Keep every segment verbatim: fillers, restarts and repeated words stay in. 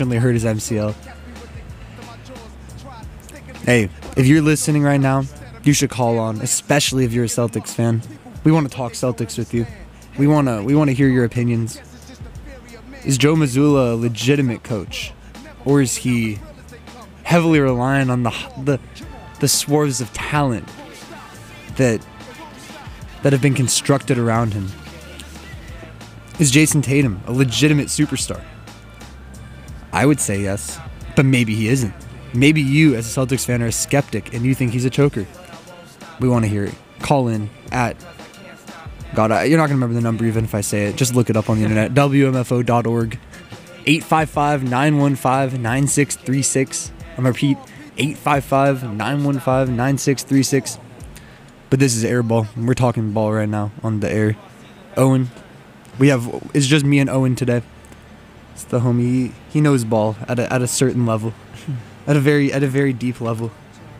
unfortunately hurt his M C L. Hey, if you're listening right now, you should call on, especially if you're a Celtics fan. We want to talk Celtics with you. We want to we want to hear your opinions. Is Joe Mazzulla a legitimate coach, or is he heavily relying on the the the swarms of talent that that have been constructed around him? Is Jason Tatum a legitimate superstar? I would say yes, but maybe he isn't. Maybe you, as a Celtics fan, are a skeptic and you think he's a choker. We want to hear it. Call in at... God, I, you're not going to remember the number even if I say it. Just look it up on the internet. W M F O dot org. eight five five, nine one five, nine six three six. I'm going to repeat. eight five five, nine one five, nine six three six. But this is Airball. We're talking ball right now on the air. Owen. We have... It's just me and Owen today. It's the homie. He, he knows ball at a, at a certain level. At a very at a very deep level.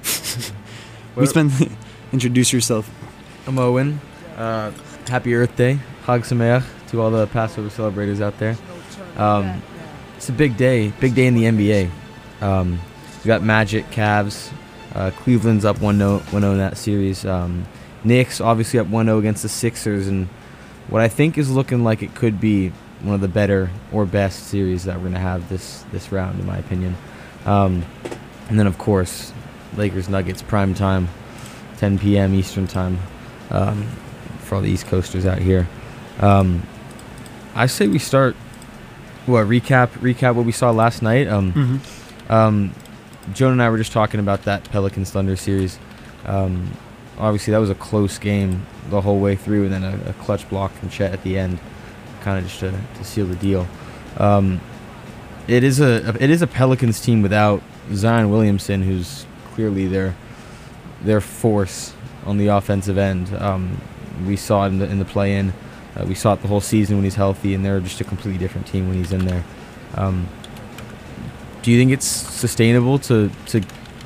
We spend... Introduce yourself. I'm Owen. Uh, happy Earth Day. Chag Sameach to all the Passover celebrators out there. Um, it's a big day. Big day in the N B A. Um, we got Magic, Cavs. Uh, Cleveland's up one oh in that series. Um, Knicks obviously up one oh against the Sixers. And what I think is looking like it could be one of the better or best series that we're going to have this, this round, in my opinion. Um, and then, of course, Lakers Nuggets prime time, ten p.m. Eastern time, um, for all the East Coasters out here. Um, I say we start. What recap? Recap what we saw last night. Um, Mm-hmm. um, Joan and I were just talking about that Pelicans Thunder series. Um, obviously, that was a close game the whole way through, and then a, a clutch block from Chet at the end, kind of just to, to seal the deal. Um, It is a it is a Pelicans team without Zion Williamson, who's clearly their their force on the offensive end. Um, we saw it in the in the play-in. Uh, we saw it the whole season when he's healthy, and they're just a completely different team when he's in there. Um, do you think it's sustainable to to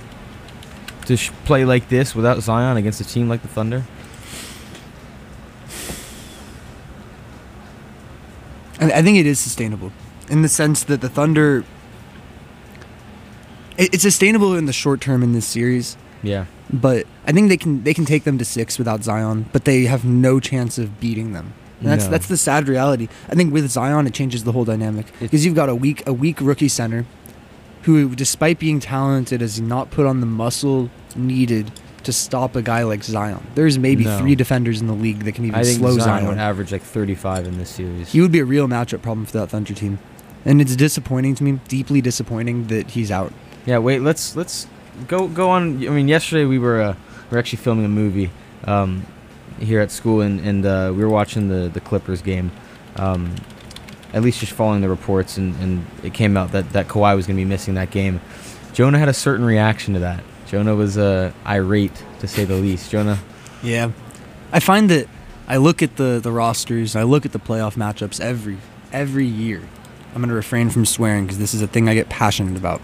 to sh- play like this without Zion against a team like the Thunder? I, I think it is sustainable. In the sense that the Thunder, it, it's sustainable in the short term in this series. Yeah. But I think they can they can take them to six without Zion, but they have no chance of beating them. And that's No. that's the sad reality. I think with Zion, it changes the whole dynamic because you've got a weak a weak rookie center, who, despite being talented, has not put on the muscle needed to stop a guy like Zion. There's maybe No. three defenders in the league that can even I think slow Zion, Zion. would average like thirty-five in this series. He would be a real matchup problem for that Thunder team. And it's disappointing to me, deeply disappointing that he's out. Yeah, wait. Let's let's go go on. I mean, yesterday we were uh, we were actually filming a movie um, here at school, and and uh, we were watching the the Clippers game. Um, at least just following the reports, and, and it came out that that Kawhi was going to be missing that game. Jonah had a certain reaction to that. Jonah was uh, irate, to say the least. Jonah. Yeah, I find that I look at the the rosters, I look at the playoff matchups every every year. I'm going to refrain from swearing because this is a thing I get passionate about.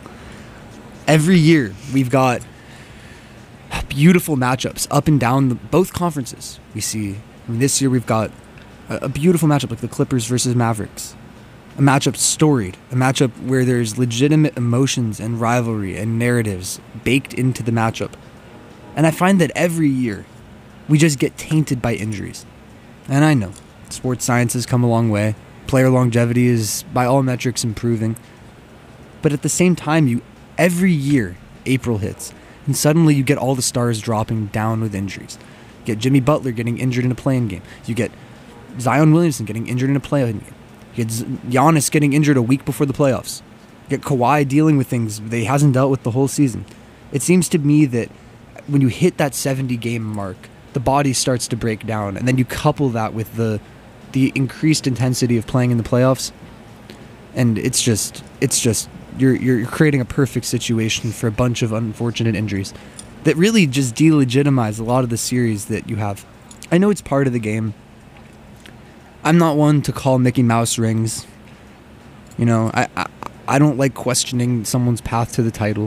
Every year, we've got beautiful matchups up and down the, both conferences. We see, I mean, this year we've got a, a beautiful matchup like the Clippers versus Mavericks. A matchup storied, a matchup where there's legitimate emotions and rivalry and narratives baked into the matchup. And I find that every year, we just get tainted by injuries. And I know, sports science has come a long way. Player longevity is, by all metrics, improving. But at the same time, you every year, April hits, and suddenly you get all the stars dropping down with injuries. You get Jimmy Butler getting injured in a play-in game. You get Zion Williamson getting injured in a play-in game. You get Giannis getting injured a week before the playoffs. You get Kawhi dealing with things that he hasn't dealt with the whole season. It seems to me that when you hit that seventy-game mark, the body starts to break down, and then you couple that with the the increased intensity of playing in the playoffs, and it's just it's just you're you're creating a perfect situation for a bunch of unfortunate injuries that really just delegitimize a lot of the series that you have. I know it's part of the game. I'm not one to call Mickey Mouse rings. You know, I I, I don't like questioning someone's path to the title.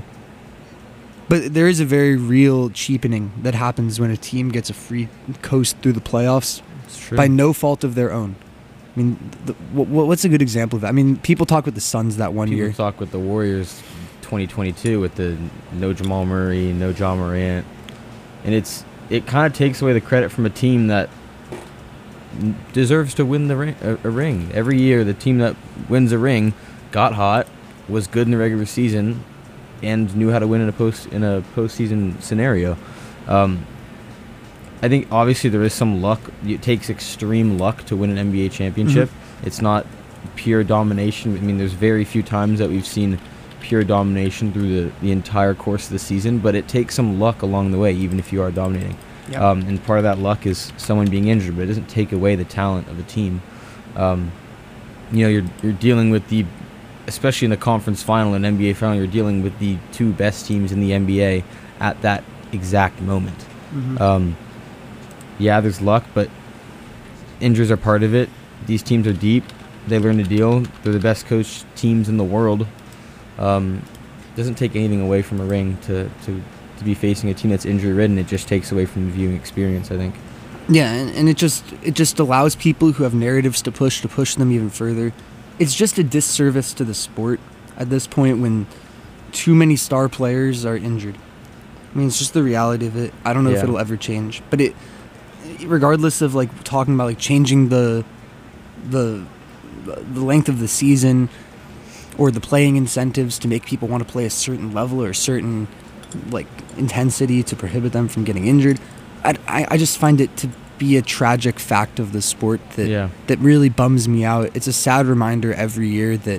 But there is a very real cheapening that happens when a team gets a free coast through the playoffs by no fault of their own. I mean, the, what, what's a good example of that? I mean, people talk with the Suns that one People year. talk with the Warriors twenty twenty-two with the no Jamal Murray, no Ja Morant. And it's it kind of takes away the credit from a team that n- deserves to win the ring, a, a ring. Every year, the team that wins a ring got hot, was good in the regular season, and knew how to win in a post in a postseason scenario. Um, I think obviously there is some luck. It takes extreme luck to win an N B A championship. Mm-hmm. It's not pure domination. I mean, there's very few times that we've seen pure domination through the, the entire course of the season, but it takes some luck along the way, even if you are dominating. Yep. Um, and part of that luck is someone being injured, but it doesn't take away the talent of a team. Um, you know, you're you're dealing with the, especially in the conference final and N B A final, you're dealing with the two best teams in the N B A at that exact moment. Mm-hmm. Um, yeah, there's luck, but injuries are part of it. These teams are deep. They learn to deal. They're the best coached teams in the world. Um, doesn't take anything away from a ring to, to, to be facing a team that's injury-ridden. It just takes away from the viewing experience, I think. Yeah, and, and it just it just allows people who have narratives to push to push them even further. It's just a disservice to the sport at this point when too many star players are injured. I mean, it's just the reality of it. I don't know yeah. if it'll ever change, but it, regardless of like talking about like changing the the the length of the season or the playing incentives to make people want to play a certain level or a certain like intensity to prohibit them from getting injured, I, I, I just find it to be a tragic fact of the sport that yeah. that really bums me out. It's a sad reminder every year that,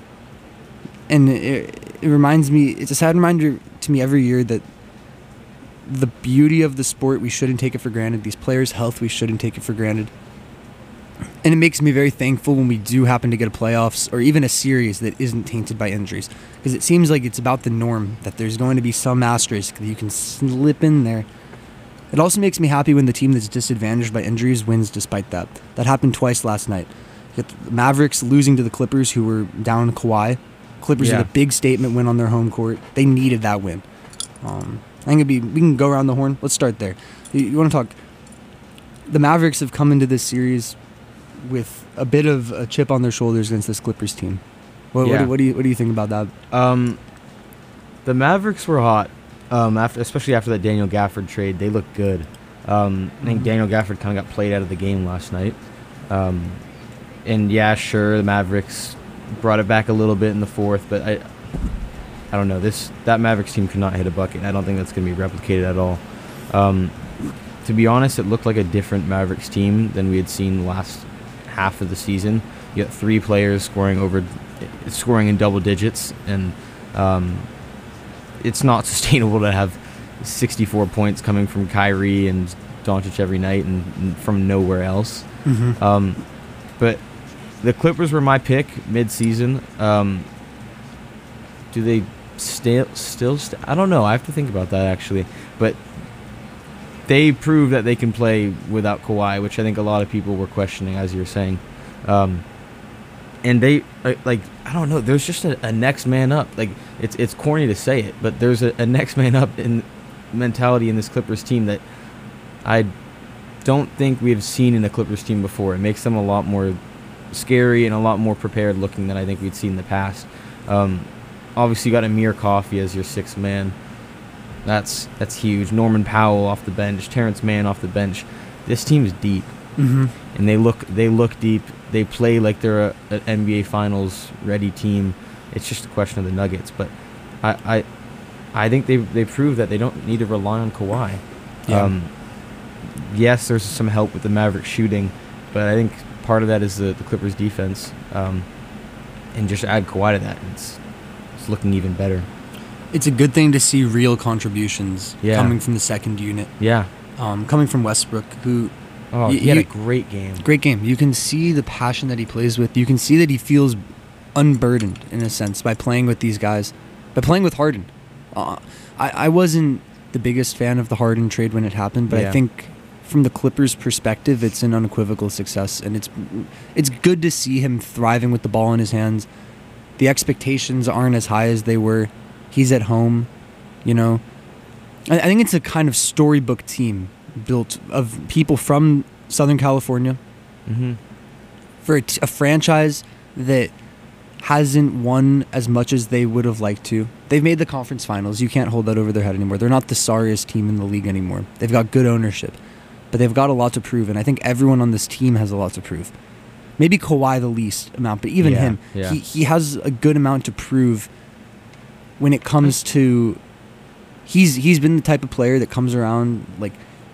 and it, it reminds me, it's a sad reminder to me every year that the beauty of the sport, we shouldn't take it for granted. These players' health, we shouldn't take it for granted. And it makes me very thankful when we do happen to get a playoffs or even a series that isn't tainted by injuries. Because it seems like it's about the norm that there's going to be some asterisk that you can slip in there. It also makes me happy when the team that's disadvantaged by injuries wins despite that. That happened twice last night. You got the Mavericks losing to the Clippers, who were down Kawhi. Clippers yeah. had a big statement win on their home court. They needed that win. Um, I think it'd be, we can go around the horn. Let's start there. You, you want to talk... The Mavericks have come into this series with a bit of a chip on their shoulders against this Clippers team. What, yeah. what, do, what do you what do you think about that? Um, the Mavericks were hot, um, after, especially after that Daniel Gafford trade. They looked good. Um, I think mm-hmm. Daniel Gafford kind of got played out of the game last night. Um, and yeah, sure, the Mavericks brought it back a little bit in the fourth, but I, I don't know. This that Mavericks team could not hit a bucket. I don't think that's going to be replicated at all. Um, to be honest, it looked like a different Mavericks team than we had seen last half of the season. You got three players scoring over, scoring in double digits, and um, it's not sustainable to have sixty-four points coming from Kyrie and Doncic every night and, and from nowhere else. Mm-hmm. Um, but the Clippers were my pick mid-season. Um, do they stay, still? St- I don't know. I have to think about that actually. But they prove that they can play without Kawhi, which I think a lot of people were questioning, as you were saying. Um, and they, like, I don't know, there's just a, a next man up. Like, it's it's corny to say it, but there's a, a next man up in mentality in this Clippers team that I don't think we've seen in a Clippers team before. It makes them a lot more scary and a lot more prepared looking than I think we'd seen in the past. Um, obviously, you got Amir Coffey as your sixth man. That's that's huge. Norman Powell off the bench, Terrence Mann off the bench. This team is deep, mm-hmm. and they look they look deep. They play like they're a, an N B A Finals ready team. It's just a question of the Nuggets, but I I, I think they they prove that they don't need to rely on Kawhi. Yeah. Um, yes, there's some help with the Mavericks shooting, but I think part of that is the, the Clippers defense, um, and just add Kawhi to that, and it's it's looking even better. It's a good thing to see real contributions yeah. coming from the second unit. Yeah. Um, coming from Westbrook, who... Oh, y- he had you, a great game. Great game. You can see the passion that he plays with. You can see that he feels unburdened, in a sense, by playing with these guys. By playing with Harden. Uh, I, I wasn't the biggest fan of the Harden trade when it happened, but yeah. I think from the Clippers' perspective, it's an unequivocal success. And it's it's good to see him thriving with the ball in his hands. The expectations aren't as high as they were. He's at home, you know. I, I think it's a kind of storybook team built of people from Southern California, mm-hmm. for a, t- a franchise that hasn't won as much as they would have liked to. They've made the conference finals. You can't hold that over their head anymore. They're not the sorriest team in the league anymore. They've got good ownership, but they've got a lot to prove, and I think everyone on this team has a lot to prove. Maybe Kawhi the least amount, but even Yeah, him, yeah. he he has a good amount to prove when it comes to. He's he's been the type of player that comes around like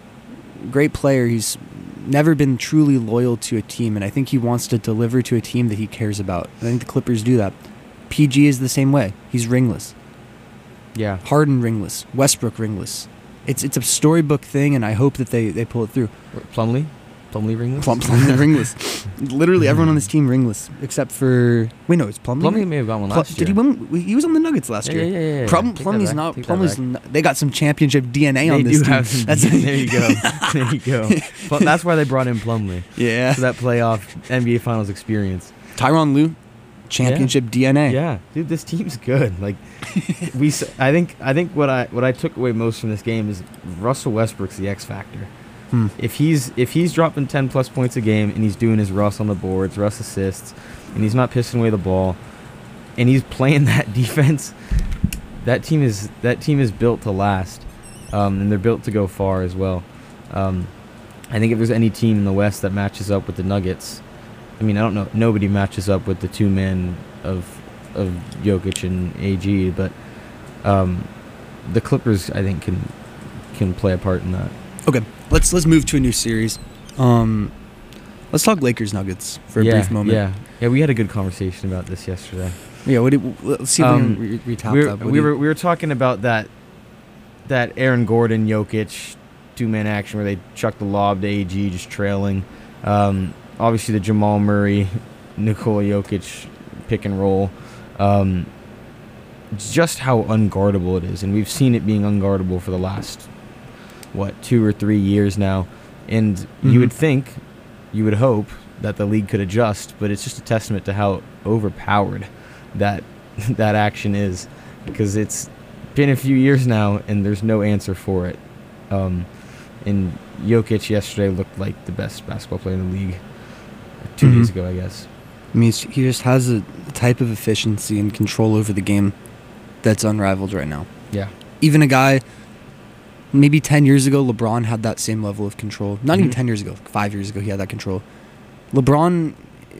great player. He's never been truly loyal to a team, and I think he wants to deliver to a team that he cares about. I think the Clippers do that. P G is the same way. He's ringless. Yeah. Harden ringless. Westbrook ringless. It's it's a storybook thing, and I hope that they, they pull it through. Plumlee? Plumlee ringless? Plum, Plumlee ringless. Literally everyone on this team ringless, except for wait no, it's Plumlee. Plumlee may have got one Pl- last Did he year. win? He was on the Nuggets last Yeah, year. yeah, yeah, yeah. Plum, Take that Plumlee's back. not. Take that Plumlee's. back. Not, they got some championship D N A They on this do team. have some. That's there you go. There you go. Pl- That's why they brought in Plumlee. yeah. For that playoff N B A Finals experience. Tyronn Lue, championship D N A. Yeah, dude, this team's good. Like, we, s- I think, I think what I what I took away most from this game is Russell Westbrook's the X factor. Hmm. If he's if he's dropping ten plus points a game and he's doing his Russ on the boards, Russ assists, and he's not pissing away the ball, and he's playing that defense, that team is that team is built to last, um, and they're built to go far as well. Um, I think if there's any team in the West that matches up with the Nuggets, I mean, I don't know, nobody matches up with the two men of of Jokic and A G, but um, the Clippers, I think, can can play a part in that. Okay, let's let's move to a new series. Um, let's talk Lakers Nuggets for a yeah, brief moment. Yeah, yeah, we had a good conversation about this yesterday. Yeah. What did, let's see if Um, we can re- recap we were, that. What we do you- were we were talking about that that Aaron Gordon Jokic two man action where they chucked the lob to A G just trailing. Um, obviously the Jamal Murray Nikola Jokic pick and roll. Um, just how unguardable it is, and we've seen it being unguardable for the last what two or three years now. And Mhm. you would think, you would hope that the league could adjust, but it's just a testament to how overpowered that that action is, because it's been a few years now and there's no answer for it. Um, and Jokic yesterday looked like the best basketball player in the league. Two Mhm. days ago, I guess. I mean, he's- he just has a type of efficiency and control over the game that's unrivaled right now. Yeah. Even a guy, maybe ten years ago, LeBron had that same level of control. Not even Mhm. ten years ago, five years ago, he had that control. LeBron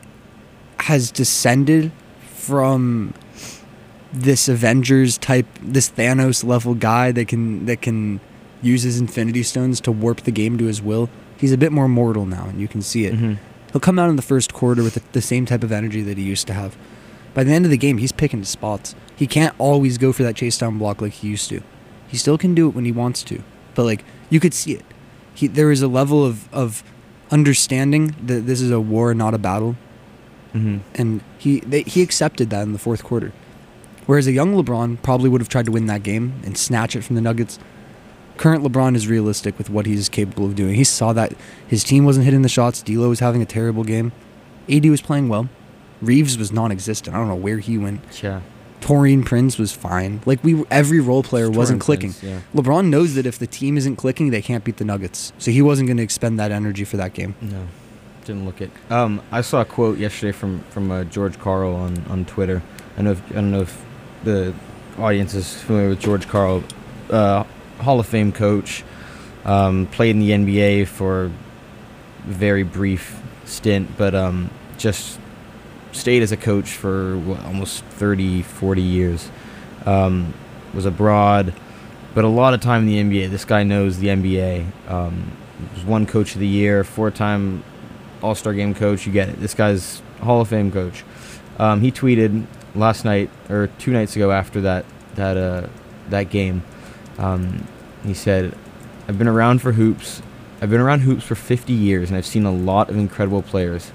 has descended from this Avengers type, this Thanos level guy that can that can use his Infinity Stones to warp the game to his will. He's a bit more mortal now, and you can see it. Mhm. He'll come out in the first quarter with the, the same type of energy that he used to have. By the end of the game, he's picking his spots. He can't always go for that chase down block like he used to. He still can do it when he wants to, but like you could see it. He there is a level of of understanding that this is a war, not a battle, Mhm. and he they, he accepted that in the fourth quarter. Whereas a young LeBron probably would have tried to win that game and snatch it from the Nuggets. Current LeBron is realistic with what he's capable of doing. He saw that his team wasn't hitting the shots. D'Lo was having a terrible game. A D was playing well. Reeves was non-existent. I don't know where he went. Yeah. Taurean Prince was fine. Like we, every role player wasn't Taurean clicking. Prince, yeah. LeBron knows that if the team isn't clicking, they can't beat the Nuggets. So he wasn't going to expend that energy for that game. No, didn't look it. Um, I saw a quote yesterday from from uh, George Karl on, on Twitter. I know if, I don't know if the audience is familiar with George Karl, uh, Hall of Fame coach, um, played in the N B A for a very brief stint, but um, just stayed as a coach for what, almost thirty, forty years. Um, was abroad, but a lot of time in the N B A. This guy knows the N B A. Um, was one coach of the year, four-time All-Star Game coach. You get it. This guy's a Hall of Fame coach. Um, he tweeted last night or two nights ago after that that uh, that game. Um, he said, "I've been around for hoops. I've been around hoops for fifty years, and I've seen a lot of incredible players.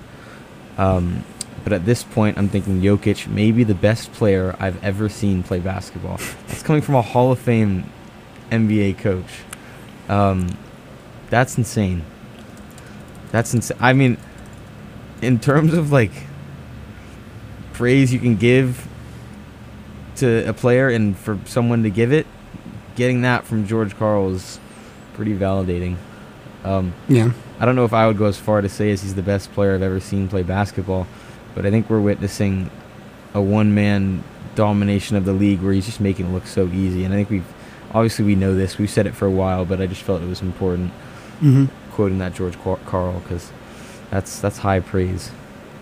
Um, but at this point, I'm thinking Jokic may be the best player I've ever seen play basketball." That's coming from a Hall of Fame N B A coach. Um, that's insane. That's insane. I mean, in terms of like praise you can give to a player and for someone to give it, getting that from George Karl is pretty validating. Um, Yeah. I don't know if I would go as far to say as he's the best player I've ever seen play basketball, but I think we're witnessing a one-man domination of the league where he's just making it look so easy. And I think we've, obviously we know this, we've said it for a while, but I just felt it was important Mm-hmm. quoting that George Car- Carl because that's that's high praise.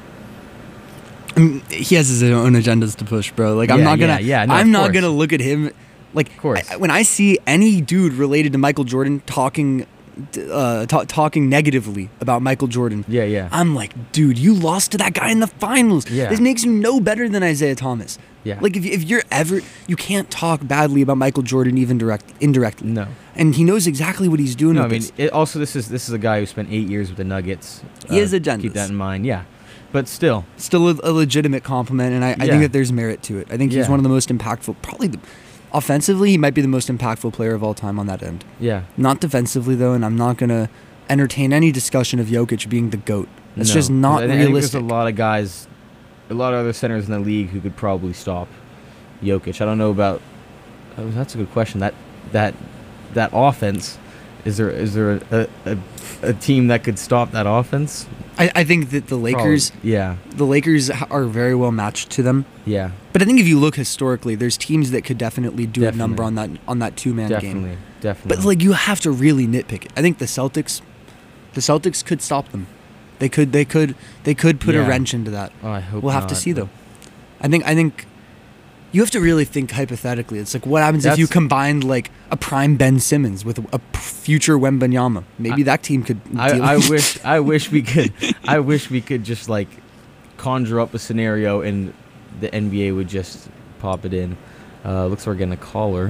I mean, he has his own agendas to push, bro. Like I'm Yeah, not gonna, yeah, yeah, no, I'm of not course. gonna look at him. Like Of course. I- when I see any dude related to Michael Jordan talking, uh, ta- talking negatively about Michael Jordan, Yeah, yeah, I'm like, dude, you lost to that guy in the finals. Yeah. This makes you no better than Isaiah Thomas. yeah. Like if, if you're ever, you can't talk badly about Michael Jordan even direct, indirectly. no. And he knows exactly what he's doing. No, I with mean, this. it, also this is this is a guy who spent eight years with the Nuggets. He has Uh, agendas. Keep that in mind. Yeah, but still, Still a, a legitimate compliment, and I, I Yeah. think that there's merit to it. I think he's Yeah. one of the most impactful, probably the, offensively, he might be the most impactful player of all time on that end. yeah. Not defensively though, and I'm not gonna entertain any discussion of Jokic being the GOAT. That's No, just 'cause not I think, I think realistic. there's a lot of guys, a lot of other centers in the league who could probably stop Jokic. I don't know about. Oh, that's a good question. That that that offense. Is there is there a, a, a team that could stop that offense? I, I think that the Lakers, Probably. Yeah, the Lakers h- are very well matched to them. yeah, But I think if you look historically, there's teams that could definitely do Definitely. a number on that on that two man definitely, game. definitely. But like you have to really nitpick it. I think the Celtics, the Celtics could stop them. They could they could they could put Yeah. a wrench into that. oh, I hope We'll have to not, see but- though. I think I think you have to really think hypothetically. It's like what happens if you That's- combined like a prime Ben Simmons with a, a p- future Wembanyama? Maybe I- that team could. I, deal- I wish I wish we could I wish we could just like conjure up a scenario and the N B A would just pop it in. Uh, looks like we're getting a caller.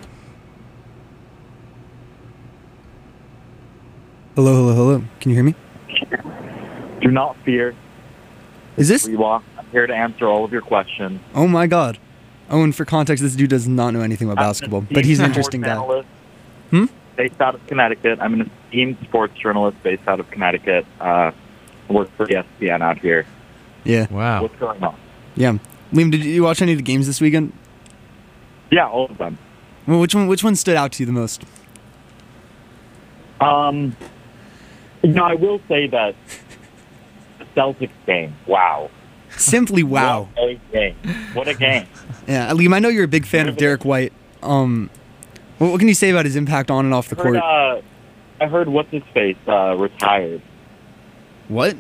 Hello, hello, hello. Can you hear me? Do not fear. Is this? Rewa. I'm here to answer all of your questions. Oh my God. Oh, and for context, this dude does not know anything about I'm an basketball, esteemed but he's an sports interesting guy. analyst Hmm? Based out of Connecticut. I'm an esteemed sports journalist based out of Connecticut. Uh, work for E S P N out here. Yeah, Wow. What's going on? yeah. Liam, did you watch any of the games this weekend? Yeah, all of them. Well, which one? Which one stood out to you the most? Um, you know, I will say that the Celtics game. Wow. Simply wow. What a game. What a game. Yeah, Liam, I know you're a big fan of Derek White. Um, what, what can you say about his impact on and off the I heard, court? uh, I heard what's his face uh, retired. What?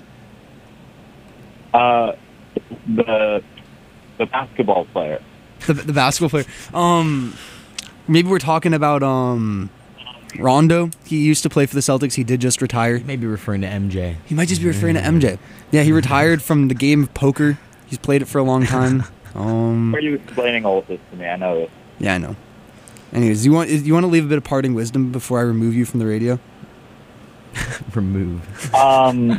Uh, the the basketball player. The, the basketball player. Um, maybe we're talking about um, Rondo. He used to play for the Celtics. He did just retire. Maybe referring to M J. He might just be referring to M J. Yeah, he retired from the game of poker. He's played it for a long time. Um, Why are you explaining all of this to me? I know this. yeah, I know. Anyways, you want you want to leave a bit of parting wisdom before I remove you from the radio? Remove. Um,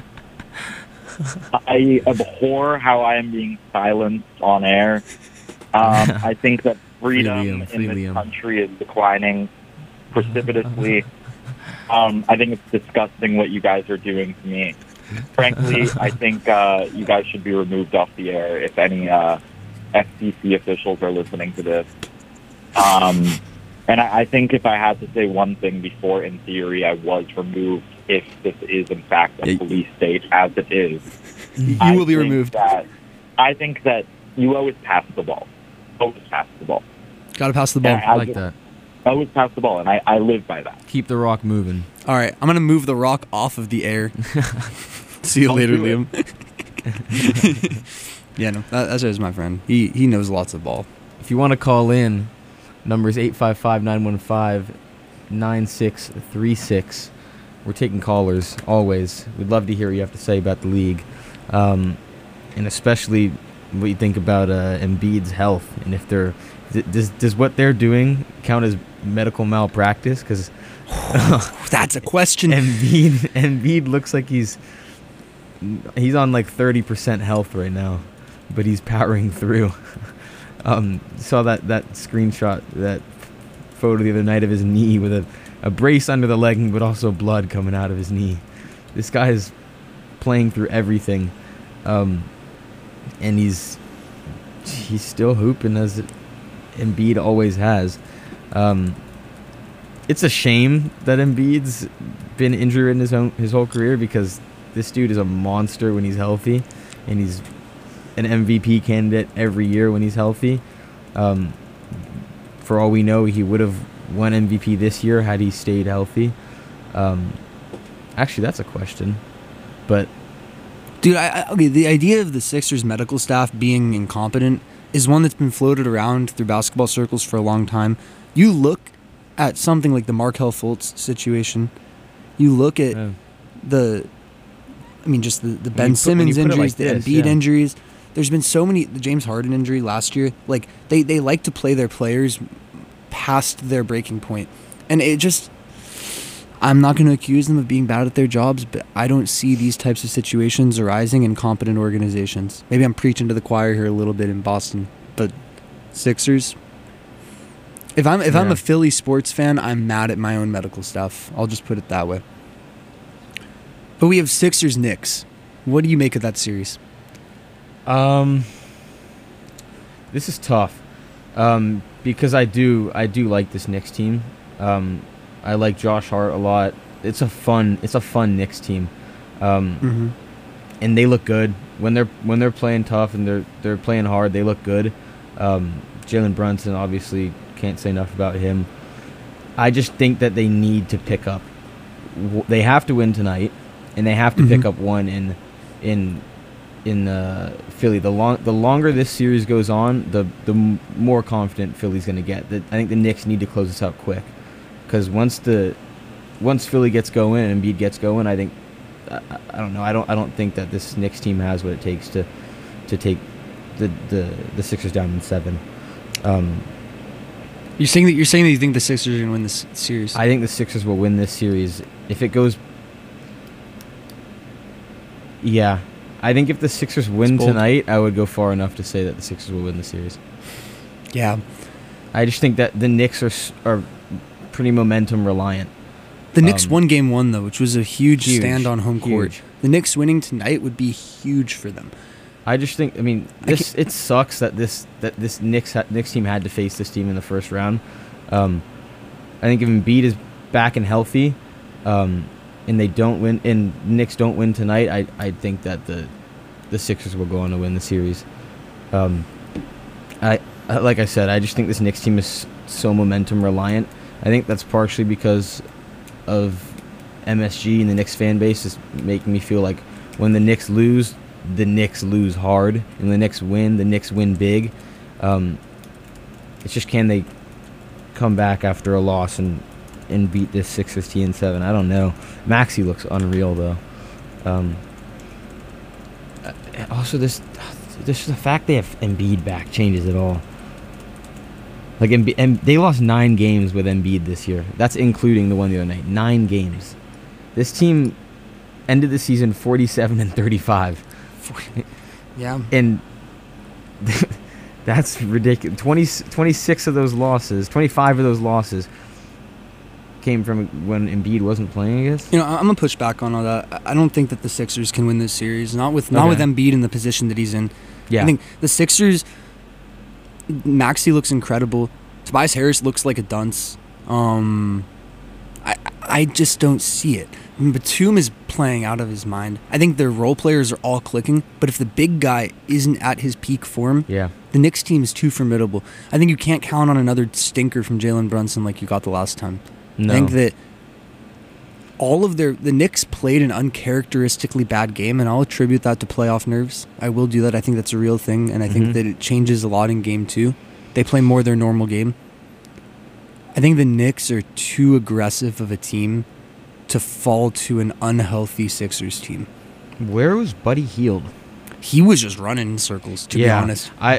I abhor how I am being silenced on air. Um, I think that freedom Free Liam, free in this Liam. country is declining precipitously. Um, I think it's disgusting what you guys are doing to me. Frankly, I think uh, you guys should be removed off the air if any uh, F C C officials are listening to this. Um, and I, I think if I had to say one thing before, in theory, I was removed, if this is in fact a Yeah. police state, as it is. You I will be think removed. That, I think that you always pass the ball. Always pass the ball. Got to pass the ball. Yeah. I like that. Always pass the ball, and I, I live by that. Keep the rock moving. All right, I'm gonna move the rock off of the air. See you Don't later, do Liam. Yeah, no, that, that's just my friend. He he knows lots of ball. If you want to call in, number is eight five five, nine one five, nine six three six. We're taking callers, always. We'd love to hear what you have to say about the league. Um, and especially what you think about uh, Embiid's health. And if they're... th- Does, does what they're doing count as medical malpractice? Because That's a question. Embiid, Embiid looks like he's... He's on like thirty percent health right now. But he's powering through. um, saw that, that screenshot, that photo the other night of his knee with a, a brace under the leg, but also blood coming out of his knee. This guy is playing through everything, um, and he's he's still hooping as Embiid always has. Um, it's a shame that Embiid's been injured in his own his whole career, because this dude is a monster when he's healthy, and he's an M V P candidate every year when he's healthy. Um, for all we know, he would have won M V P this year had he stayed healthy. Um, actually, that's a question, but dude, I, I, okay, the idea of the Sixers medical staff being incompetent is one that's been floated around through basketball circles for a long time. You look at something like the Markelle Fultz situation. You look at yeah. the, I mean, just the, the Ben When you put- Simmons when you put it injuries, like the this, Embiid yeah. injuries. There's been so many, the James Harden injury last year. Like, they, they like to play their players past their breaking point. And it just, I'm not going to accuse them of being bad at their jobs, but I don't see these types of situations arising in competent organizations. Maybe I'm preaching to the choir here a little bit in Boston, but Sixers, if I'm if I'm Yeah. a Philly sports fan, I'm mad at my own medical staff. I'll just put it that way. But we have Sixers Knicks. What do you make of that series? Um, this is tough, um, because I do I do like this Knicks team. Um, I like Josh Hart a lot. It's a fun it's a fun Knicks team, um, Mm-hmm. and they look good when they're when they're playing tough and they're they're playing hard. They look good. Um, Jalen Brunson, obviously, can't say enough about him. I just think that they need to pick up. w- They have to win tonight, and they have to pick Mhm. up one in in. in uh, Philly. The long, the longer this series goes on, the the m- more confident Philly's going to get. The, I think the Knicks need to close this out quick, because once the once Philly gets going and Embiid gets going, I think I, I don't know. I don't I don't think that this Knicks team has what it takes to to take the the, the Sixers down in seven. Um, You're saying that you're saying that you think the Sixers are going to win this series. I think the Sixers will win this series if it goes. Yeah. I think if the Sixers win It's bold. tonight, I would go far enough to say that the Sixers will win the series. yeah. I just think that the Knicks are s- are pretty momentum reliant. The Knicks Um, won game one, though, which was a huge, Huge, stand on home court. huge. The Knicks winning tonight would be huge for them. I just think I mean I this it sucks that this that this Knicks ha- Knicks team had to face this team in the first round. Um, I think if Embiid is back and healthy, um, and they don't win and Knicks don't win tonight, I I think that the the Sixers will go on to win the series. Um, I I- like I said, I just think this Knicks team is so momentum reliant. I think that's partially because of M S G and the Knicks fan base is making me feel like when the Knicks lose, the Knicks lose hard, and when the Knicks win, the Knicks win big. Um, it's just, can they come back after a loss and and beat this Sixers team in seven? I don't know. Maxey looks unreal though. Um, uh, also, this this the fact they have Embiid back changes it all. Like Embi- em- they lost nine games with Embiid this year. That's including the one the other night. Nine games. This team ended the season forty-seven and thirty-five. Yeah. And that's ridiculous. twenty, twenty-six of those losses, twenty-five of those losses came from when Embiid wasn't playing, I guess. You know, I- I'm gonna push back on all that. I- I don't think that the Sixers can win this series. Not with not with Okay. Embiid in the position that he's in. Yeah. I think the Sixers. Maxey looks incredible. Tobias Harris looks like a dunce. Um, I I just don't see it. I mean, Batum is playing out of his mind. I think their role players are all clicking, but if the big guy isn't at his peak form, Yeah. the Knicks team is too formidable. I think you can't count on another stinker from Jalen Brunson like you got the last time. No. I think that all of their the Knicks played an uncharacteristically bad game, and I'll attribute that to playoff nerves. I will do that. I think that's a real thing, and I think Mhm. that it changes a lot in game two. They play more their normal game. I think the Knicks are too aggressive of a team to fall to an unhealthy Sixers team. Where was Buddy Hield? He was just running in circles, to be honest. I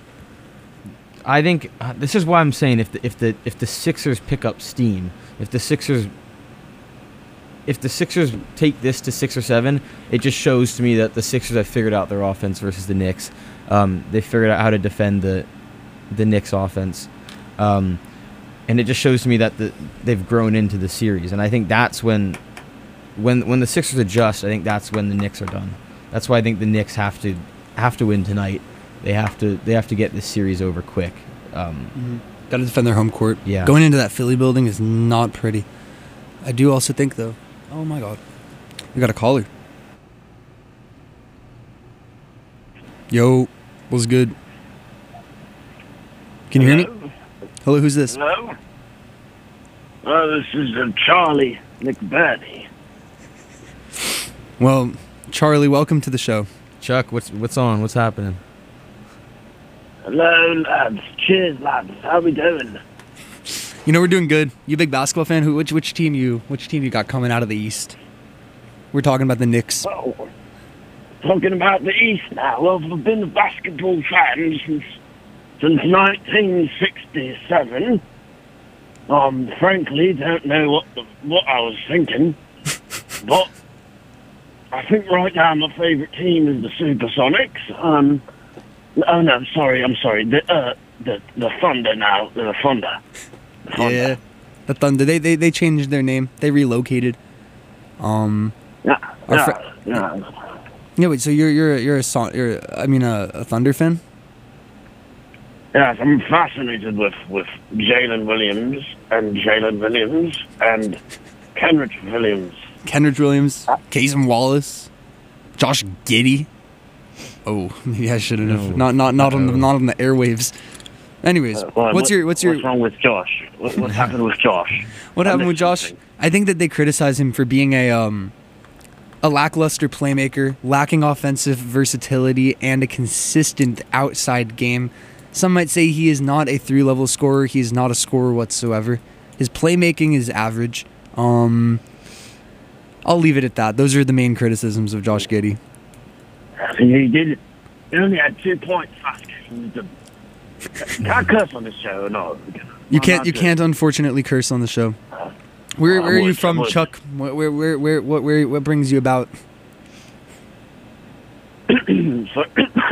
I think uh, this is why I'm saying if the if the if the Sixers pick up steam, if the Sixers if the Sixers take this to six or seven, it just shows to me that the Sixers have figured out their offense versus the Knicks. Um, they figured out how to defend the the Knicks offense, um, and it just shows to me that the, they've grown into the series. And I think that's when when when the Sixers adjust. I think that's when the Knicks are done. That's why I think the Knicks have to have to win tonight. They have to they have to get this series over quick. Um, Mm-hmm. Got to defend their home court. Yeah. Going into that Philly building is not pretty. I do also think, though, Oh my god. We got a caller. Yo, what's good? Can you hear me? Hello, who's this? Hello? Oh, this is uh, Charlie McBurney. Well, Charlie, welcome to the show. Chuck, what's what's on? What's happening? Hello, lads. Cheers, lads. How we doing? You know we're doing good. You a big basketball fan? Who? Which which team you? Which team you got coming out of the East? We're talking about the Knicks. Oh, talking about the East now. Well, I've been a basketball fan since since nineteen sixty-seven. Um, frankly, don't know what the, what I was thinking, but I think right now my favourite team is the Supersonics. Um, oh no, sorry, I'm sorry. The uh, the the Thunder now. The Thunder. The Thunder. Yeah, the Thunder. They, they they changed their name. They relocated. Um. Yeah, Our yeah, fr- yeah. Yeah. Wait. So you're you're you're a son, you're I mean a, a Thunder fan? Yes, I'm fascinated with, with Jalen Williams and Jalen Williams and Kenrich Williams. Kenrich Williams, Casey Wallace, Josh Giddey. Oh, maybe I shouldn't have. No. Not not not on the No. not on the airwaves. Anyways, Uh, well, what's what- your what's your what's wrong with Josh? What, what happened with Josh? what I happened with missed Josh? something. I think that they criticize him for being a um a lackluster playmaker, lacking offensive versatility, and a consistent outside game. Some might say he is not a three-level scorer. He is not a scorer whatsoever. His playmaking is average. Um, I'll leave it at that. Those are the main criticisms of Josh Giddey. He did. He only had two points last game. Can I curse on this show or not? You I'm can't. not You good. can't unfortunately curse on the show. Where I Where are you would, I from, would. Chuck? Where Where Where Where What Where What brings you about? So-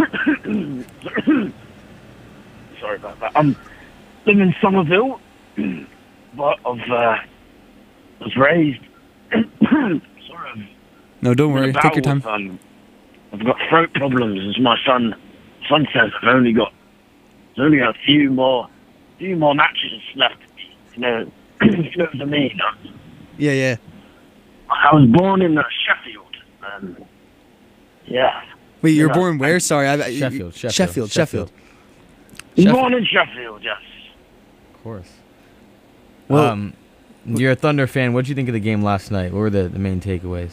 Sorry about that. I'm living in Somerville, but I've uh, was raised. Sorry, I've No, don't worry. been Take your about time. with, um, I've got throat problems, as my son son says. I've only got there's only got a few more few more matches left. You know, you know what I mean. Yeah, yeah. I was born in uh, Sheffield. Um, yeah. Wait, you were Yeah. born where? Sorry, I, I, Sheffield, Sheffield, Sheffield, Sheffield. Sheffield. Born in Sheffield, yes. Of course. Well- um, you're a Thunder fan. What did you think of the game last night? What were the, the main takeaways?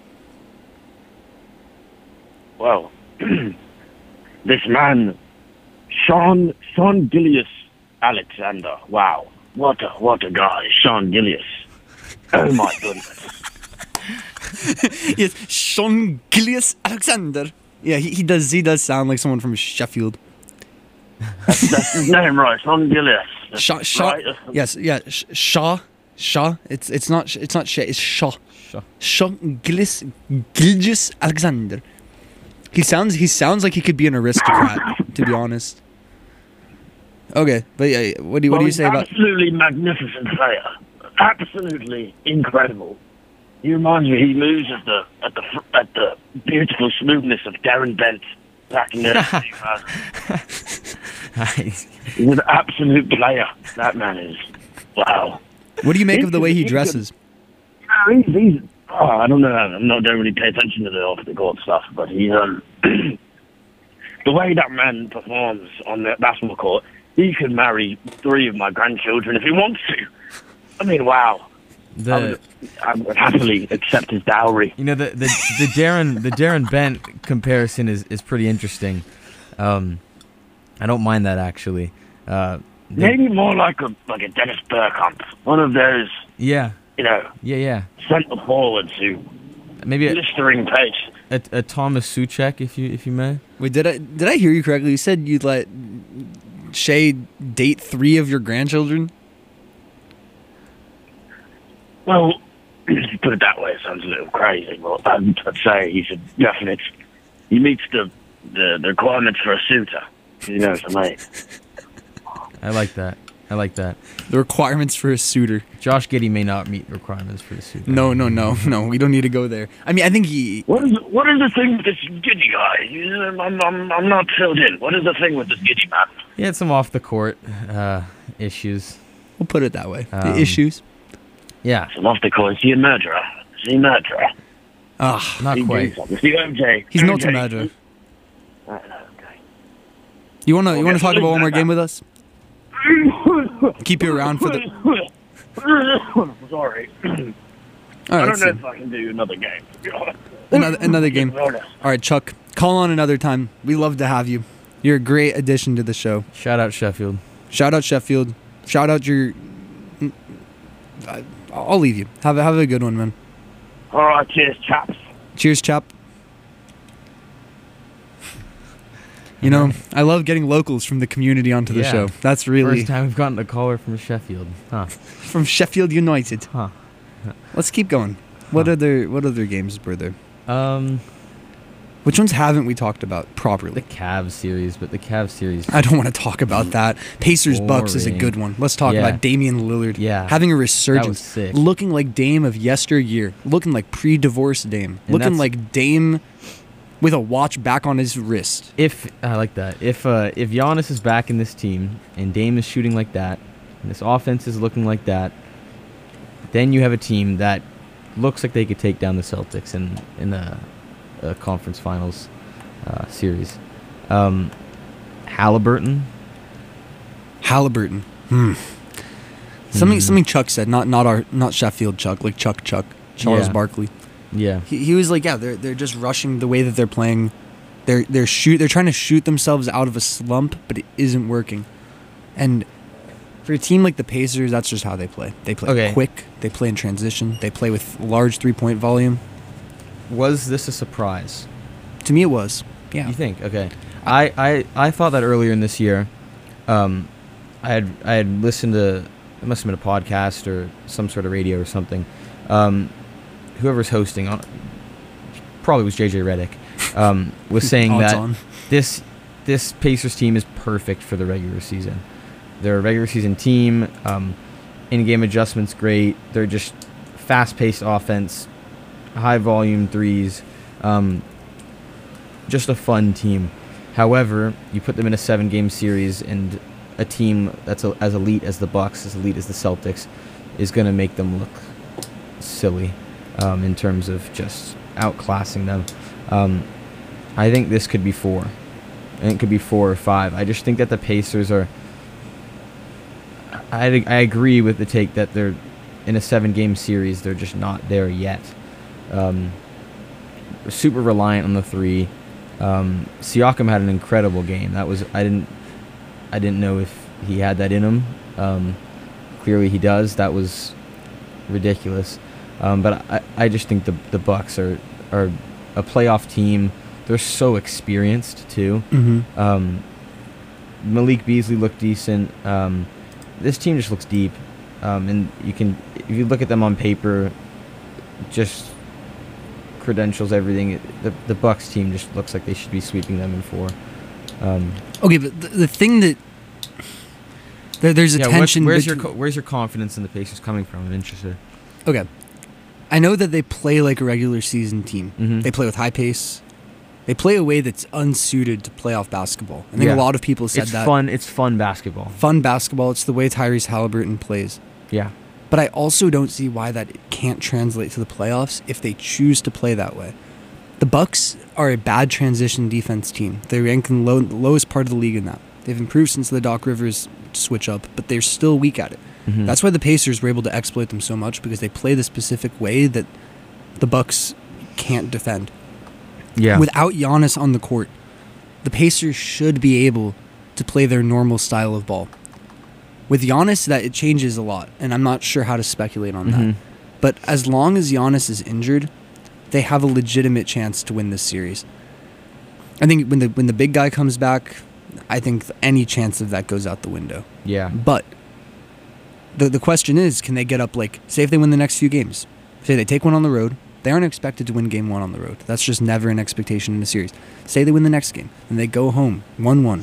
Well, this man, Sean Sean Gillius Alexander. Wow, what a what a guy, Sean Gillius. Oh my goodness. Yes, Sean Gillius Alexander. Yeah, he, he does. He does sound like someone from Sheffield. That's, that's his name, right? Sean Gillius. That's Shaw. Shaw. right. Yes. Yeah. Sh- Shaw. Shaw. It's it's not. It's not Shaw. It's Shaw. Shaw. Sean Gillius Gillius Alexander. He sounds. He sounds like he could be an aristocrat. To be honest. Okay, but yeah, what do you what Well, do you he's say about? absolutely magnificent player. Absolutely incredible. He reminds me. He moves at the at the fr- at the beautiful smoothness of Darren Bent back in the two thousands. He's an absolute player. That man is. Wow. What do you make He of the could- way he he could- dresses? No, he's, he's oh, I don't know. I'm not don't really pay attention to the off the court stuff, but he's um the way that man performs on the basketball court, he could marry three of my grandchildren if he wants to. I mean, wow. I The would, I would happily accept his dowry. you know the the, the Darren the Darren Bent comparison is, is pretty interesting. Um, I don't mind that actually. Uh, the- Maybe more like a like a Dennis Burkamp, one of those, yeah, you know, yeah, yeah. centre forwards who Maybe a, blistering pace. a, a Thomas Suchek, if you if you may. Wait, did I did I hear you correctly? You said you'd let Shay date three of your grandchildren? Well, if you put it that way, it sounds a little crazy, but I'd, I'd say he's a definite. He meets the, the, the requirements for a suitor. You know what I mean? I like that. I like that. The requirements for a suitor. Josh Giddey may not meet requirements for the suit. No, no, no, no. We don't need to go there. I mean, I think he. What is what is the thing with this Giddy guy? You know, I'm, I'm, I'm not filled in. What is the thing with this Giddy man? He had some off the court uh, issues. We'll put it that way. Um, the issues. Yeah. Some off the course. Is he a murderer? Sinatra. Ah, Not He quite. drinks on the C M J. he's not M J. Sinatra. I know, okay. You wanna you wanna Okay, talk about one more Sinatra. game with us? Keep you around for the. Sorry. All I right, don't know so if I can do another game. to be honest. another another game. All right. All right, Chuck, call on another time. We love to have you. You're a great addition to the show. Shout out Sheffield. Shout out Sheffield. Shout out your. I- I'll leave you. Have a, have a good one, man. All right, cheers, chaps. Cheers, chap. You know, I love getting locals from the community onto the Yeah. show. That's really First time we've gotten a caller from Sheffield. Huh. from Sheffield United. Huh. Let's keep going. What Huh. other what other games were there? Um, Which ones haven't we talked about the properly? Cavs series, but the Cavs series. I don't want to talk about that. Pacers Bucks is a Boring. good one. Let's talk Yeah. about Damian Lillard Yeah. having a That was resurgence, sick. looking like Dame of yesteryear, looking like pre-divorce Dame, And looking that's- like Dame with a watch back on his wrist. If I like that. If uh, if Giannis is back in this team and Dame is shooting like that, and this offense is looking like that, then you have a team that looks like they could take down the Celtics in in a, a conference finals uh, series. Um, Halliburton. Halliburton. Hmm. Something Hmm. something Chuck said, not not our not Sheffield Chuck, like Chuck Chuck, Charles Yeah. Barkley. Yeah. He, he was like, yeah, they're they're just rushing the way that they're playing. They're they're shoot they're trying to shoot themselves out of a slump, but it isn't working. And for a team like the Pacers, that's just how they play. They play Okay. quick. They play in transition. They play with large three point volume. Was this a surprise? To me, it was. Yeah. You think? Okay. I, I, I thought that earlier in this year. Um, I had I had listened to, it must have been a podcast or some sort of radio or something. Um, whoever's hosting, on, probably was J J Redick, um, was saying Odds that on. this this Pacers team is perfect for the regular season. They're a regular season team. Um, in-game adjustments great. They're just fast-paced offense, high volume threes. Um, just a fun team. However, you put them in a seven-game series, and a team that's a, as elite as the Bucks, as elite as the Celtics, is going to make them look silly um, in terms of just outclassing them. Um, I think this could be four. I think it could be four or five. I just think that the Pacers are. I I agree with the take that they're in a seven-game series. They're just not there yet. Um, super reliant on the three. Um, Siakam had an incredible game. That was I didn't I didn't know if he had that in him. Um, clearly he does. That was ridiculous. Um, but I, I just think the the Bucks are are a playoff team. They're so experienced too. Mm-hmm. Um, Malik Beasley looked decent. Um, this team just looks deep, um, and you can if you look at them on paper, just credentials, everything. The the Bucks team just looks like they should be sweeping them in four. Um, Okay, but the, the thing that there, there's a yeah, tension. where's your between- co- where's your confidence in the Pacers coming from? I'm interested. Okay, I know that they play like a regular season team. Mhm. They play with high pace. They play a way that's unsuited to playoff basketball. I think Yeah. a lot of people said It's that. fun. It's fun basketball. Fun basketball. It's the way Tyrese Halliburton plays. Yeah. But I also don't see why that can't translate to the playoffs if they choose to play that way. The Bucks are a bad transition defense team. They rank in the low, lowest part of the league in that. They've improved since the Doc Rivers switch up, but they're still weak at it. Mhm. That's why the Pacers were able to exploit them so much, because they play the specific way that the Bucks can't defend. Yeah. Without Giannis on the court, the Pacers should be able to play their normal style of ball. With Giannis, that it changes a lot, and I'm not sure how to speculate on Mhm. that. But as long as Giannis is injured, they have a legitimate chance to win this series. I think when the when the big guy comes back, I think any chance of that goes out the window. yeah. But the the question is, can they get up, like, say if they win the next few games, say they take one on the road, they aren't expected to win game one on the road. That's just never an expectation in a series. Say they win the next game, and they go home one one.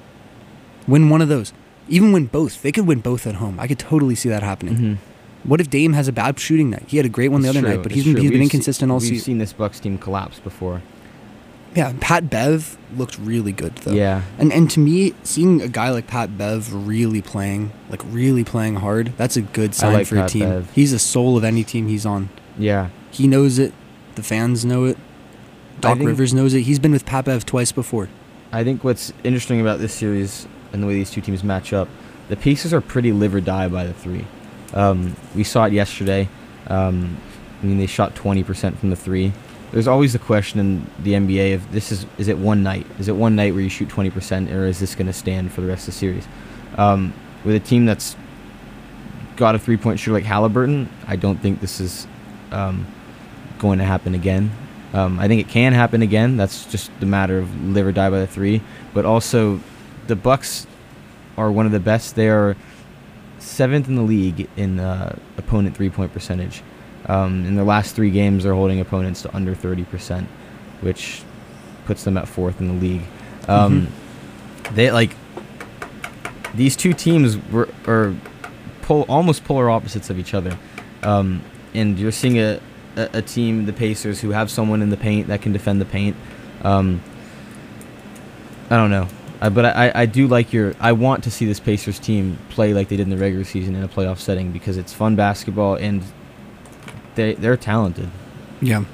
Win one of those. Even win both. They could win both at home. I could totally see that happening. Mhm. What if Dame has a bad shooting night? He had a great one the It's other true, night, but it's he's been, true. he's been We've inconsistent se- all We've season. seen this Bucks team collapse before. Yeah, Pat Bev looked really good, though. Yeah. And and to me, seeing a guy like Pat Bev really playing, like really playing hard, that's a good sign like for a Pat team. Bev. He's the soul of any team he's on. Yeah. He knows it. The fans know it. Doc think- Rivers knows it. He's been with Pat Bev twice before. I think what's interesting about this series and the way these two teams match up, the Pacers are pretty live or die by the three. Um, we saw it yesterday. Um, I mean, they shot twenty percent from the three. There's always the question in the N B A of this is is it one night? Is it one night where you shoot twenty percent, or is this going to stand for the rest of the series? Um, with a team that's got a three-point shooter like Halliburton, I don't think this is um, going to happen again. Um, I think it can happen again. That's just the matter of live or die by the three. But also, the Bucks are one of the best. They are seventh in the league in uh, opponent three-point percentage. Um, in their last three games, they're holding opponents to under thirty percent, which puts them at fourth in the league. Um, mm-hmm. They like these two teams were are pol- almost polar opposites of each other, um, and you're seeing a. A, a team, the Pacers, who have someone in the paint that can defend the paint. Um, I don't know, I, but I, I do like your. I want to see this Pacers team play like they did in the regular season in a playoff setting because it's fun basketball and they they're talented. Yeah,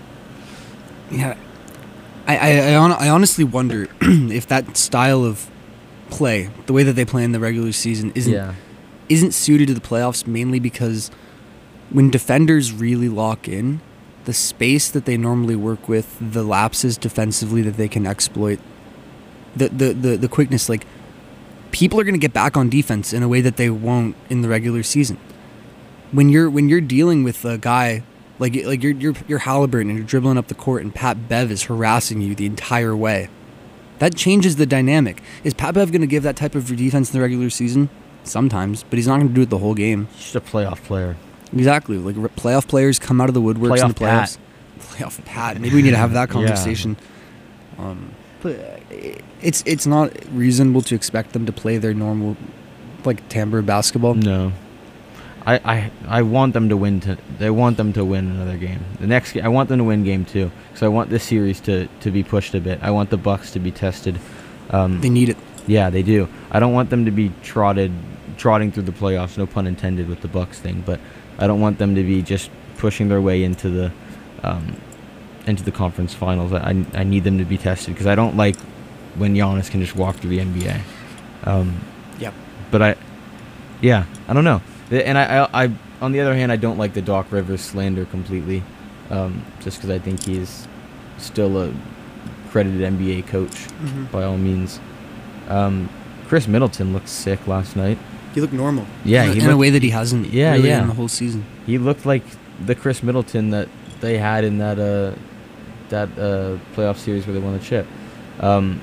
yeah. I I I, on, I honestly wonder if that style of play, the way that they play in the regular season, isn't Yeah. isn't suited to the playoffs mainly because when defenders really lock in, the space that they normally work with, the lapses defensively that they can exploit, the the the, the quickness, like people are going to get back on defense in a way that they won't in the regular season. When you're when you're dealing with a guy like like you're you're you're Halliburton and you're dribbling up the court and Pat Bev is harassing you the entire way, that changes the dynamic. Is Pat Bev going to give that type of defense in the regular season? Sometimes, but he's not going to do it the whole game. He's just a playoff player. Exactly. Like r- playoff players come out of the woodworks in the Playoff playoffs. Playoff Pat. Maybe we need to have that conversation. Yeah. Um, but it's it's not reasonable to expect them to play their normal, like Tampa basketball. No, I, I I want them to win. To they want them to win another game. The next, I want them to win game two. So I want this series to, to be pushed a bit. I want the Bucks to be tested. Um, They need it. Yeah, they do. I don't want them to be trotted, trotting through the playoffs. No pun intended with the Bucks thing, but I don't want them to be just pushing their way into the, um, into the conference finals. I I need them to be tested because I don't like when Giannis can just walk through the N B A. Um, Yep. But I, yeah, I don't know. And I, I, I on the other hand, I don't like the Doc Rivers slander completely, um, just because I think he's still a credited N B A coach Mm-hmm. by all means. Um, Chris Middleton looked sick last night. He looked normal. Yeah, in, he in a looked- way that he hasn't. Yeah, really yeah. in the whole season. He looked like the Chris Middleton that they had in that uh, that uh, playoff series where they won the chip. Um,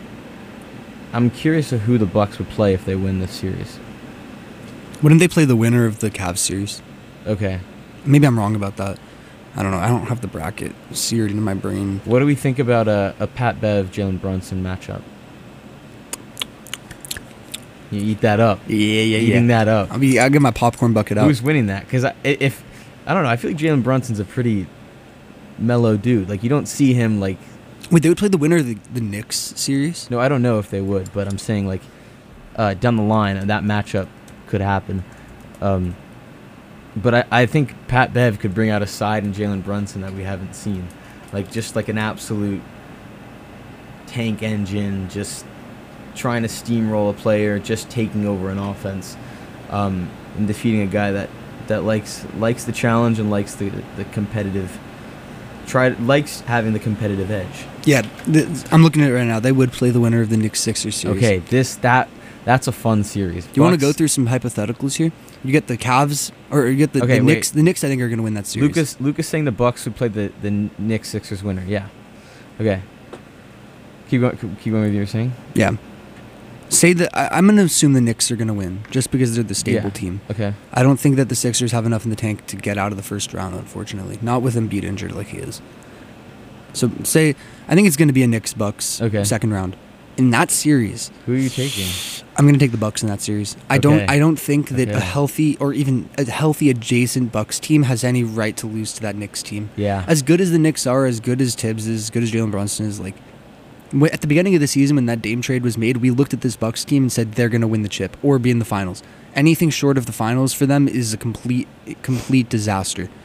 I'm curious of who the Bucks would play if they win this series. Wouldn't they play the winner of the Cavs series? Okay. Maybe I'm wrong about that. I don't know. I don't have the bracket seared into my brain. What do we think about a, a Pat Bev Jalen Brunson matchup? You eat that up. Yeah, yeah, Eating that up. I'll be. I'll get my popcorn bucket out. Who's winning that? Because if I don't know, I feel like Jalen Brunson's a pretty mellow dude. Like you don't see him like. Wait, they would play the winner of the, the Knicks series? No, I don't know if they would, but I'm saying like uh, down the line that matchup could happen. Um, but I, I think Pat Bev could bring out a side in Jalen Brunson that we haven't seen, like just like an absolute tank engine, just trying to steamroll a player, just taking over an offense, um, and defeating a guy that, that likes likes the challenge and likes the the competitive. Try likes having the competitive edge. Yeah, th- I'm looking at it right now. They would play the winner of the Knicks Sixers series. Okay, this that that's a fun series. Do you want to Bucks- go through some hypotheticals here? You get the Cavs, or you get the, Okay, the wait. Knicks. The Knicks, I think, are going to win that series. Lucas Lucas saying the Bucks would play the the Knicks Sixers winner. Yeah. Okay. Keep going. Keep going with what you were saying. Yeah. Say that I, I'm going to assume the Knicks are going to win just because they're the stable Yeah. team. Okay. I don't think that the Sixers have enough in the tank to get out of the first round, unfortunately. Not with Embiid injured like he is. So say I think it's going to be a Knicks Bucks Okay. second round. In that series, Who are you taking? I'm going to take the Bucks in that series. I don't Okay. I don't think that a Okay. healthy or even a healthy adjacent Bucks team has any right to lose to that Knicks team. Yeah. As good as the Knicks are, as good as Tibbs is, as good as Jalen Brunson is, like wh- at the beginning of the season when that Dame trade was made, we looked at this Bucks team and said they're going to win the chip or be in the finals. Anything short of the finals for them is a complete complete disaster.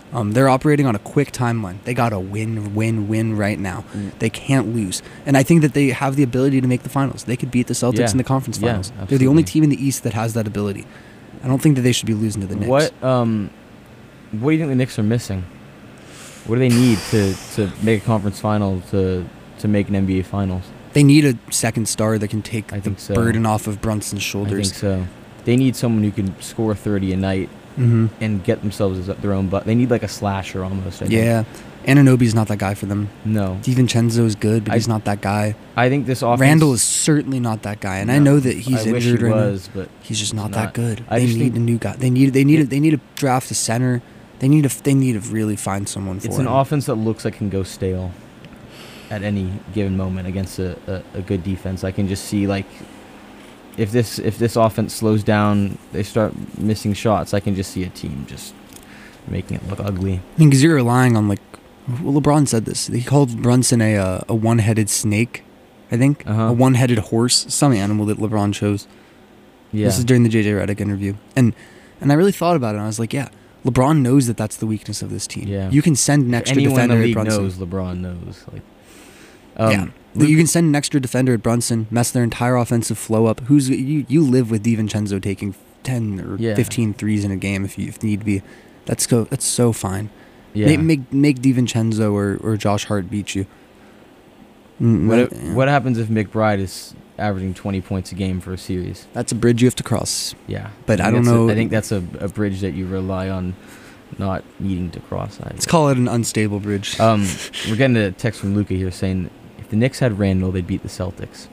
Um, they're operating on a quick timeline. They got to win, win, win right now. Mm. They can't lose. And I think that they have the ability to make the finals. They could beat the Celtics Yeah. in the conference Yeah, finals. They're the only absolutely. team in the East that has that ability. I don't think that they should be losing to the Knicks. What um, what do you think the Knicks are missing? What do they need to, to make a conference final to to make an N B A finals? They need a second star that can take I the think so. burden off of Brunson's I shoulders. think so. They need someone who can score thirty a night Mm-hmm. and get themselves their own butt. They need like a slasher almost. I think. Yeah. Anunoby's not that guy for them. No. DiVincenzo is good, but I- he's not that guy. I think this offense. Randall is certainly not that guy, and I No. know that he's I wish injured he right was, now. but He's just he's not, not. that good. I they just need think a new guy. They need they need a, they need to draft a center. They need to they need to really find someone for it's him. an offense that looks like it can go stale at any given moment against a, a, a good defense. I can just see like if this if this offense slows down, they start missing shots. I can just see a team just making it look ugly. I mean, because you're relying on like, well, LeBron said this. He called Brunson a uh, a one-headed snake, I think, Uh-huh. a one-headed horse, some animal that LeBron chose. Yeah. This is during the J J Redick interview, and and I really thought about it. And I was like, yeah, LeBron knows that that's the weakness of this team. Yeah. You can send an extra Anyone in defender the at league Brunson. knows LeBron knows. Like, um, yeah. Luka- You can send an extra defender at Brunson, mess their entire offensive flow up. Who's you? You live with DiVincenzo taking ten or Yeah. fifteen threes in a game if you if need be. That's go. That's so fine. yeah. Make make, make DiVincenzo or, or Josh Hart beat you. Mm, What, that- if- yeah. what happens if McBride is averaging twenty points a game for a series? That's a bridge you have to cross. Yeah. But I think don't that's a- know- I think that's a, a bridge that you rely on not needing to cross. I Let's call it an unstable bridge. Um, we're getting a text from Luca here saying if the Knicks had Randall, they'd beat the Celtics.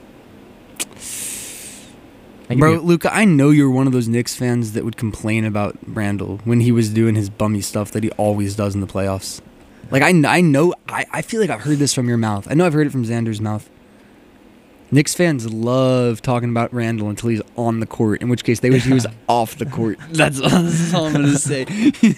I give Bro, you- Luca, I know you're one of those Knicks fans that would complain about Randall when he was doing his bummy stuff that he always does in the playoffs. Like, I, I know, I, I feel like I've heard this from your mouth. I know I've heard it from Xander's mouth. Knicks fans love talking about Randall until he's on the court, in which case they wish he was off the court. That's, that's all I'm going to say.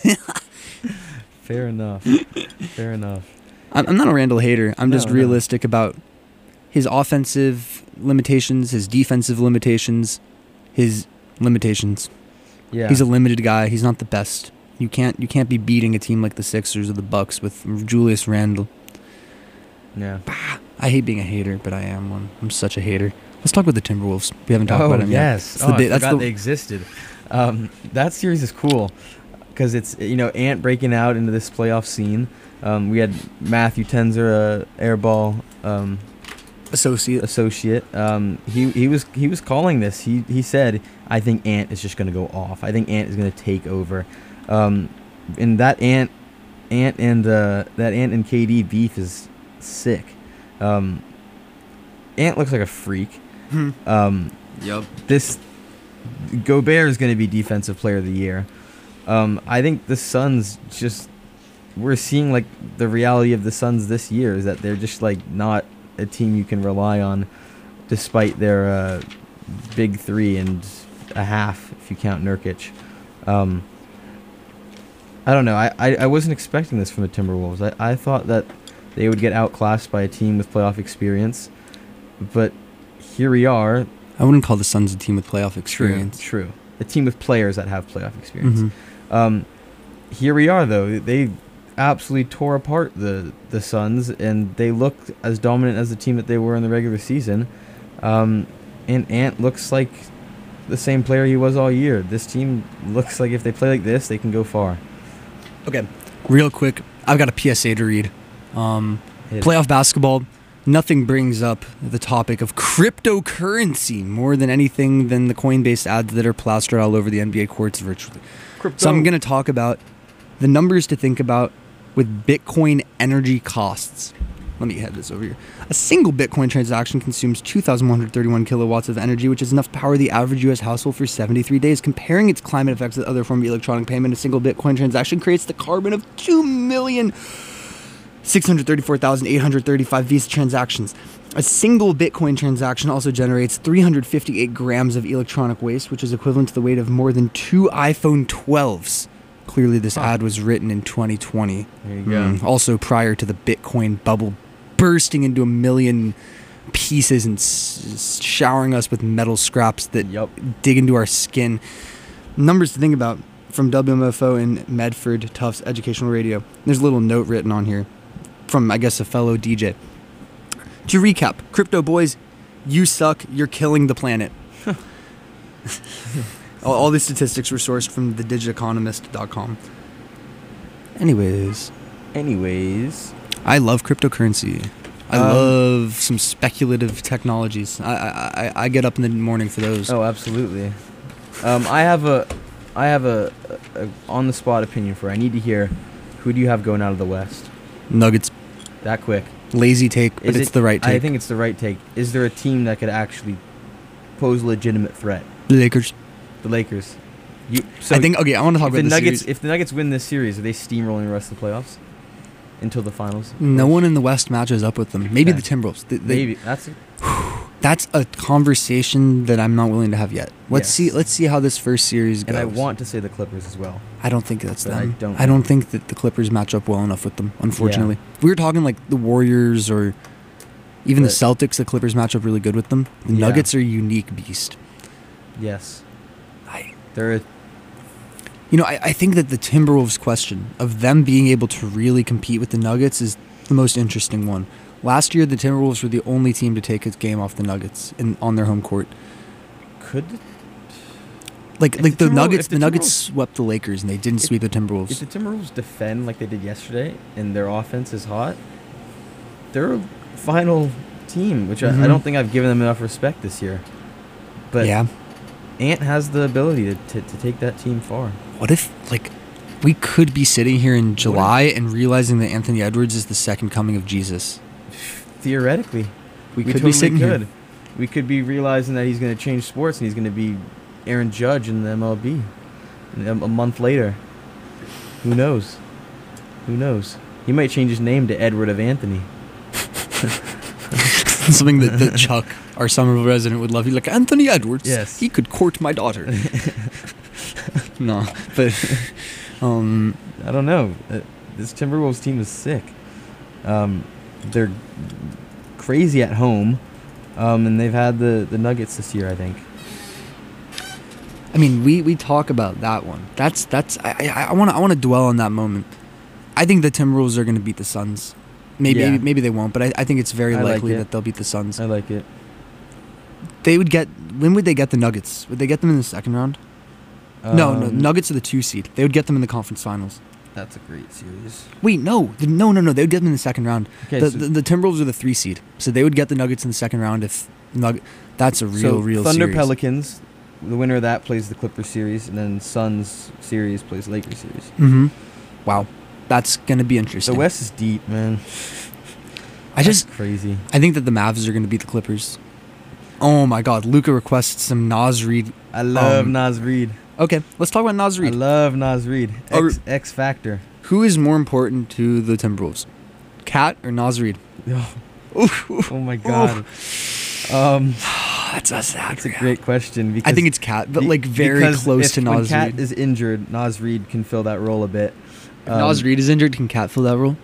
Fair enough. Fair enough. I'm, I'm not a Randall hater. I'm just No, no. realistic about his offensive limitations, his defensive limitations, his limitations. Yeah. He's a limited guy. He's not the best. You can't you can't be beating a team like the Sixers or the Bucks with Julius Randle. yeah. I hate being a hater, but I am one. I'm such a hater. Let's talk about the Timberwolves. We haven't talked Oh about them yes. yet. Oh, It's the I bi- that's forgot the- they existed. Um, that series is cool because it's you know Ant breaking out into this playoff scene. Um, we had Matthew Tenzer, uh, airball um, associate. associate. Um, he he was he was calling this. He he said, "I think Ant is just going to go off. I think Ant is going to take over." Um, and that Ant, Ant and uh, that Ant and K D beef is sick. Um, Ant looks like a freak. Hmm. Um, Yep. this Gobert is going to be Defensive Player of the Year. Um, I think the Suns just we're seeing like the reality of the Suns this year is that they're just like not a team you can rely on, despite their uh, big three and a half if you count Nurkic. Um, I don't know. I, I, I wasn't expecting this from the Timberwolves. I, I thought that they would get outclassed by a team with playoff experience, but here we are. I wouldn't call the Suns a team with playoff experience. True, true. A team with players that have playoff experience. Mhm. Um, here we are, though. They absolutely tore apart the the Suns, and they looked as dominant as the team that they were in the regular season. Um, and Ant looks like the same player he was all year. This team looks like if they play like this, they can go far. Okay. Real quick, I've got a P S A to read. Um, Hit it. playoff basketball. Nothing brings up the topic of cryptocurrency more than anything than the Coinbase ads that are plastered all over the N B A courts virtually. So I'm going to talk about the numbers to think about with Bitcoin energy costs. Let me head this over here. A single Bitcoin transaction consumes two thousand one hundred thirty-one kilowatts of energy, which is enough to power the average U S household for seventy-three days. Comparing its climate effects with other forms of electronic payment, a single Bitcoin transaction creates the carbon of two million six hundred thirty-four thousand eight hundred thirty-five Visa transactions. A single Bitcoin transaction also generates three hundred fifty-eight grams of electronic waste, which is equivalent to the weight of more than two iPhone twelves. Clearly, this Huh. ad was written in twenty twenty. There you go. Mm, also prior to the Bitcoin bubble bursting into a million pieces and s- showering us with metal scraps that Yup. dig into our skin. Numbers to think about. from W M F O and Medford Tufts Educational Radio. There's a little note written on here from, I guess, a fellow D J. To recap, crypto boys, you suck. You're killing the planet. all, all these statistics were sourced from the digit economist dot com. Anyways, Anyways, I love cryptocurrency. I Um, love some speculative technologies. I, I I I get up in the morning for those. oh, absolutely. Um, I have a, I have a, a, a on the spot opinion for. I need to hear, who do you have going out of the West? Nuggets, That quick. lazy take, but Is it's it- the right take. I think it's the right take. Is there a team that could actually pose a legitimate threat? the Lakers. The Lakers. You. So I think okay. I want to talk if about the the Nuggets, series. if the Nuggets win this series, are they steamrolling the rest of the playoffs until the finals? No one in the West matches up with them. Maybe Okay. the Timberwolves. They- they- Maybe that's. That's a conversation that I'm not willing to have yet. Let's Yes. see. Let's see how this first series goes. And I want to say the Clippers as well. I don't think that's but I them. don't I don't know. think that the Clippers match up well enough with them. Unfortunately, if we were talking like the Warriors or even But- the Celtics, the Clippers match up really good with them. The Yeah. Nuggets are a unique beast. Yes, I, they're. A, you know, I, I think that the Timberwolves question of them being able to really compete with the Nuggets is the most interesting one. Last year, the Timberwolves were the only team to take its game off the Nuggets in on their home court. could Like, If like the the, Timberwolves- Nuggets, if the the Nuggets Timberwolves- swept the Lakers, and they didn't If- sweep the if Timberwolves. the Timberwolves defend like they did yesterday and their offense is hot, they're a final team, which I, I Mhm. don't think I've given them enough respect this year. But yeah. Ant has the ability to, to, to take that team far. What if, like, we could be sitting here in July and realizing that Anthony Edwards is the second coming of Jesus? Theoretically, We, we could totally be sitting could. here. We could be realizing that he's going to change sports and he's going to be Aaron Judge in the M L B a, a month later. Who knows? Who knows? He might change his name to Edward of Anthony. Something that, that Chuck, our Somerville resident, would love. He's like, Anthony Edwards. Yes. He could court my daughter. No, but um, I don't know. Uh, This Timberwolves team is sick. Um, they're crazy at home, um, and they've had the, the Nuggets this year, I think. I mean, we, we talk about that one. That's that's I I want to I want to dwell on that moment. I think the Timberwolves are going to beat the Suns. Maybe Yeah. maybe they won't, but I, I think it's very I like likely it. that they'll beat the Suns. I like it. They would get. When would they get the Nuggets? Would they get them in the second round? no, no. Um, Nuggets are the two seed. They would get them in the conference finals. That's a great series. Wait, no, the, no, no, no. They would get them in the second round. Okay, the, so, the, the Timberwolves are the three seed, so they would get the Nuggets in the second round if Nugget. That's a real, so real Thunder series. Pelicans, the winner of that plays the Clippers series, and then Suns series plays Lakers series. Mm-hmm. Wow, that's gonna be interesting. The West is deep, man. I just, That's crazy. I think that the Mavs are gonna beat the Clippers. Oh my God, Luca requests some Nas Reed. I love Um, Nas Reed. Okay, let's talk about Nas I Reed. love Nas Reed. Oh, X, X Factor. Who is more important to the Timberwolves, Cat or Nas Reed? Oh my God. Um, That's a sad. that's a great question. Because I think it's Cat, but be- like very because close if, to when Nas Cat Reed. is injured, Nas Reed can fill that role a bit. If Nas Reed is injured, can Cat fill that role?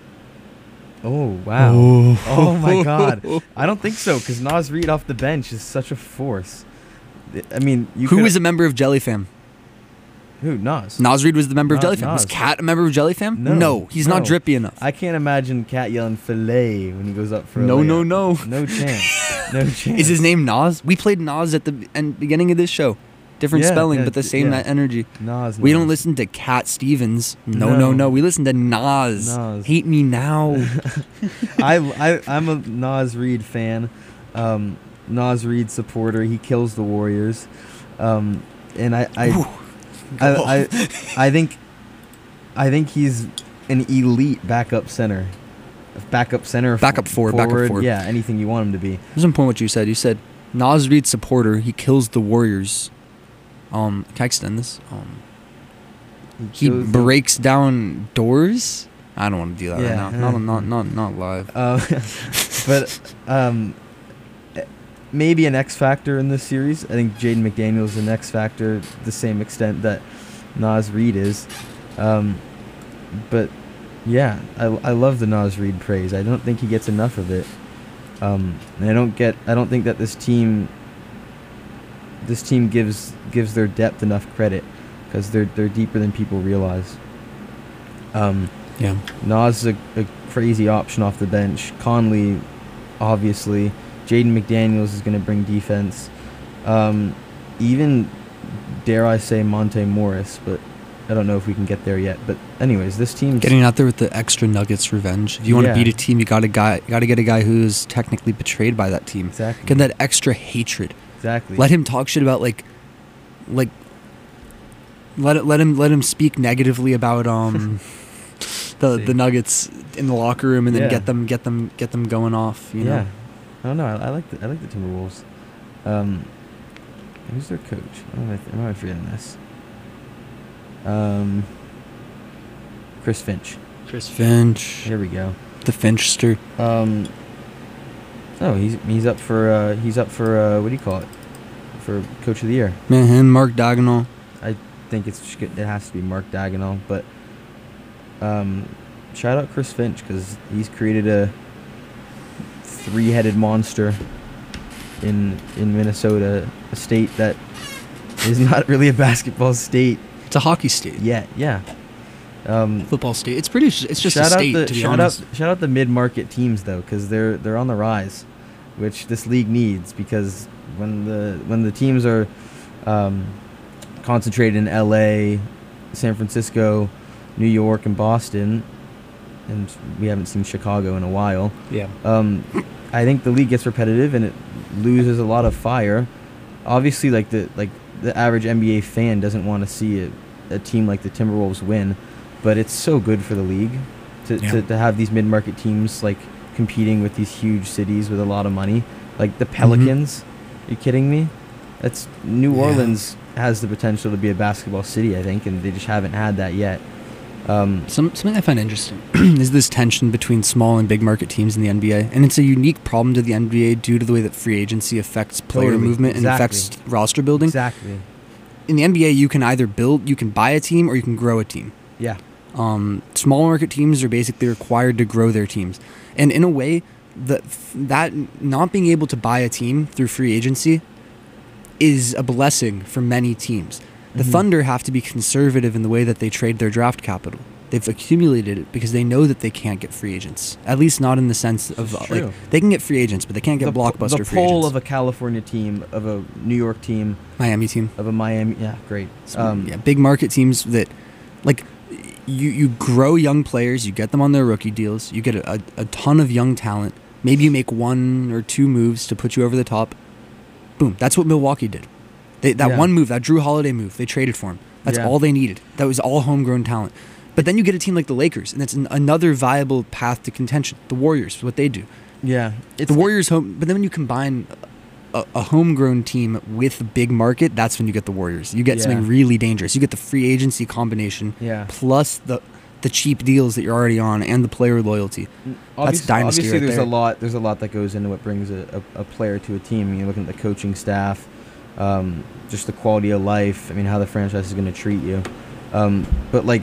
Oh wow. Oh my God. I don't think so because Nas Reed off the bench is such a force. I mean, you Who could- was a member of Jellyfam? who Nas? Nas Reed was the member of Na- Jellyfam. Was Nas. Cat a member of Jellyfam? No, he's not no. drippy enough. I can't imagine Cat yelling "fillet" when he goes up for a No, no, layup. no. no chance, no chance. Is his name Nas? We played Nas at the end, beginning of this show. Different Yeah, spelling, yeah, but the d- same yeah. energy. Nas? We don't Nas. listen to Cat Stevens. No, no, No. no. We listen to Nas. Nas. Hate me now. I, I I'm a Nas Reed fan, um, Nas Reed supporter. He kills the Warriors, um, and I I, Ooh. I, I I think I think he's an elite backup center, backup center, Backup four, backup forward, four. Yeah, anything you want him to be. There's one point what you said. You said Nas Reed supporter. He kills the Warriors. Um, can I extend this? Um, he kills the- breaks down doors. I don't want to do that Yeah. right now. Not, not, not, not live. Uh, but um, eh, maybe an X factor in this series. I think Jaden McDaniel's an X factor to the same extent that Nas Reed is. Um, but yeah, I, I love the Nas Reed praise. I don't think he gets enough of it. Um, and I don't get. I don't think that this team. This team gives gives their depth enough credit. because they're they're deeper than people realize. Um, Yeah. Nas is a, a crazy option off the bench. Conley, obviously. Jaden McDaniels is going to bring defense. Um, even, dare I say, Monte Morris, but I don't know if we can get there yet. But anyways, this team's Getting out there with the extra Nuggets revenge. If you want Yeah. to beat a team, you got to guy, you got to get a guy who's technically betrayed by that team. exactly Get that extra hatred. exactly. Let him talk shit about like, like. Let it, let him let him speak negatively about um, the See. the Nuggets in the locker room, and then Yeah. get them get them get them going off. You yeah. know. I don't know. I, I like the I like the Timberwolves. Um, who's their coach? Oh, am I, am I forgetting this? Um, Chris Finch. Chris Finch, There we go. the Finchster. Um, oh, he's he's up for uh, he's up for uh, what do you call it? For Coach of the Year. Man, him, Mark Dagnall. I think it's it has to be Mark Dagnall, but um, shout out Chris Finch because he's created a three-headed monster in in Minnesota, a state that is not really a basketball state It's a hockey state. yet. Yeah. Um, Football state. It's pretty. It's just shout a state out the to be shout honest. out shout out the mid-market teams though, because they're they're on the rise, which this league needs because when the when the teams are um, concentrated in L A, San Francisco, New York, and Boston, and we haven't seen Chicago in a while. Yeah. Um, I think the league gets repetitive and it loses a lot of fire. Obviously, like the like the average N B A fan doesn't want to see a, a team like the Timberwolves win, but it's so good for the league to, Yeah. to, to have these mid-market teams like competing with these huge cities with a lot of money, like the Pelicans. Are you kidding me? That's New Yeah. Orleans has the potential to be a basketball city, I think, and they just haven't had that yet. Um, Some, something I find interesting is this tension between small and big market teams in the N B A, and it's a unique problem to the N B A due to the way that free agency affects player Totally. movement and Exactly. affects roster building. exactly. In the N B A, you can either build, you can buy a team, or you can grow a team. Yeah. Um, small market teams are basically required to grow their teams, and in a way, that that not being able to buy a team through free agency is a blessing for many teams. The Mhm. Thunder have to be conservative in the way that they trade their draft capital. They've accumulated it because they know that they can't get free agents. At least not in the sense of This is like true. they can get free agents, but they can't get the, po- blockbuster the free pull agents. of a California team, of a New York team, Miami team. of a Miami. Yeah, great. Um, yeah, big market teams that, like, you you grow young players, you get them on their rookie deals, you get a, a, a ton of young talent. Maybe you make one or two moves to put you over the top. Boom. That's what Milwaukee did. They, that Yeah. one move, that Drew Holiday move, they traded for him. That's Yeah. all they needed. That was all homegrown talent. But then you get a team like the Lakers, and it's an, another viable path to contention. The Warriors, what they do. yeah. It's The Warriors home, but then when you combine a, a homegrown team with a big market, that's when you get the Warriors. You get Yeah. something really dangerous. You get the free agency combination Yeah. plus the the cheap deals that you're already on and the player loyalty. Obviously, dynasty obviously right there's there. a lot. There's a lot that goes into what brings a, a, a player to a team. You're looking at the coaching staff, um, just the quality of life. I mean, how the franchise is going to treat you. Um, but like,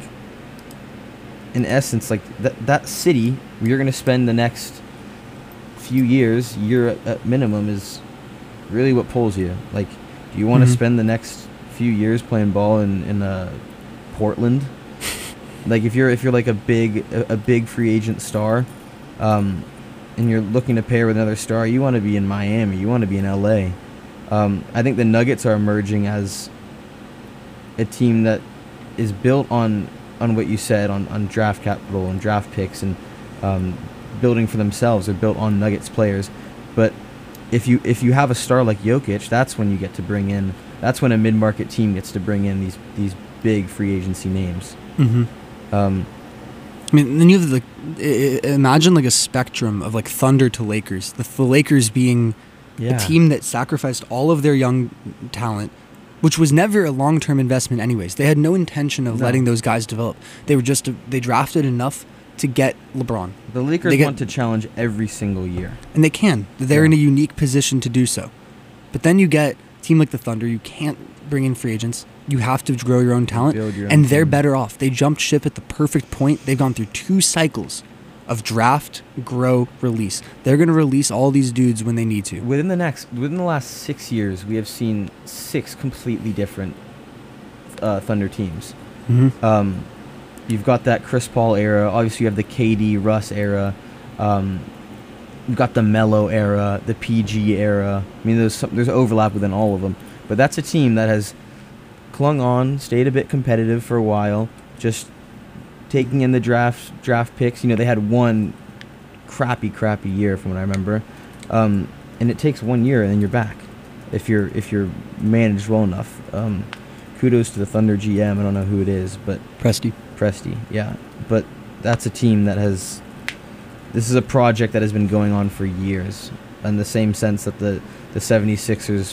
in essence, like that that city where you're going to spend the next few years, year at, at minimum, is really what pulls you. Like, do you want to Mhm. spend the next few years playing ball in in uh, Portland? Like if you're if you're like a big a, a big free agent star, um, and you're looking to pair with another star, you want to be in Miami. You want to be in L A. Um, I think the Nuggets are emerging as a team that is built on on what you said on, on draft capital and draft picks and um, building for themselves. They're built on Nuggets players, but if you if you have a star like Jokic, that's when you get to bring in. That's when a mid market team gets to bring in these these big free agency names. Mm-hmm. Um, I mean, then you have the i- i- imagine like a spectrum of like Thunder to Lakers. The, the Lakers being yeah. a team that sacrificed all of their young talent, which was never a long-term investment anyways. They had no intention of No. letting those guys develop. They were just they drafted enough to get LeBron, The Lakers They get- want to challenge every single year. and they can. They're Yeah. in a unique position to do so. But then you get a team like the Thunder. You can't bring in free agents. You have to grow your own talent, Build your own and they're team. better off. They jumped ship at the perfect point. They've gone through two cycles of draft, grow, release. They're going to release all these dudes when they need to. Within the next, within the last six years, we have seen six completely different uh, Thunder teams. Mm-hmm. Um, you've got that Chris Paul era. Obviously, you have the K D Russ era. Um, you've got the Melo era, the P G era. I mean, there's some, there's overlap within all of them. But that's a team that has clung on, stayed a bit competitive for a while, just taking in the draft draft picks. You know, they had one crappy, crappy year from what I remember, um, and it takes one year and then you're back if you're if you're managed well enough. Um, kudos to the Thunder G M. I don't know who it is, but Presti. Presti, yeah. But that's a team that has. This is a project that has been going on for years, in the same sense that the the seventy-sixers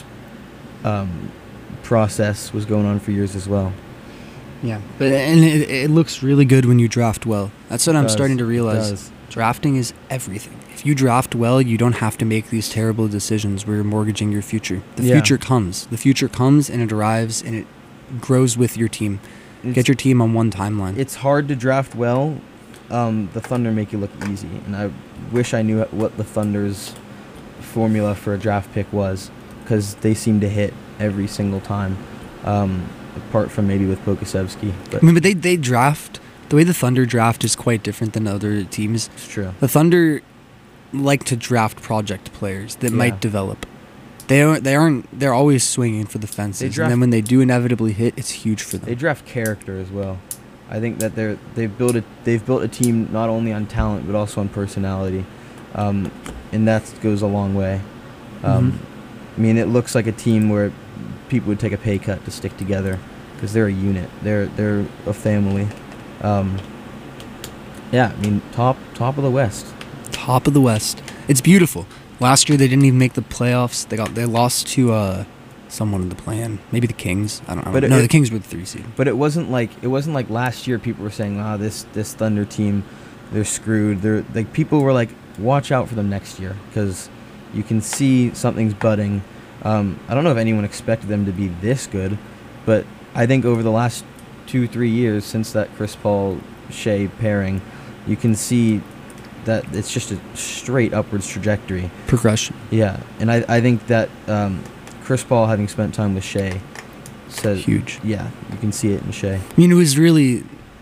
um, process was going on for years as well. Yeah, but and it, it looks really good when you draft well. That's what It I'm does. starting to It realize. does. Drafting is everything. If you draft well, you don't have to make these terrible decisions where you're mortgaging your future. The Yeah. future comes. The future comes and it arrives and it grows with your team. It's, Get your team on one timeline. it's hard to draft well. Um, the Thunder make it look easy, and I wish I knew what the Thunder's formula for a draft pick was, because they seem to hit every single time. Um, apart from maybe with Pokusevski, but I mean, but they, they draft, the way the Thunder draft is quite different than other teams. it's true. The Thunder like to draft project players that Yeah. might develop. They aren't, they aren't, they're always swinging for the fences. draft- and then when they do inevitably hit, it's huge for them. They draft character as well. I think that they're they've built a they've built a team not only on talent but also on personality, um, and that goes a long way. Um, Mm-hmm. I mean, it looks like a team where people would take a pay cut to stick together because they're a unit. They're they're a family. Um, yeah, I mean, top top of the West. Top of the West. It's beautiful. Last year they didn't even make the playoffs. They got they lost to uh, someone in the play-in. Maybe the Kings. I don't know. But it- no, it- the Kings were the three seed. But it wasn't like it wasn't like last year. People were saying, "Ah, this this Thunder team, they're screwed." They're like people were like, "Watch out for them next year," because you can see something's budding. Um, I don't know if anyone expected them to be this good, but I think over the last two three years since that Chris Paul Shea pairing, you can see that it's just a straight upwards trajectory. Progression. Yeah, and I I think that um, Chris Paul having spent time with Shea says Huge. Yeah, you can see it in Shea. I mean, it was really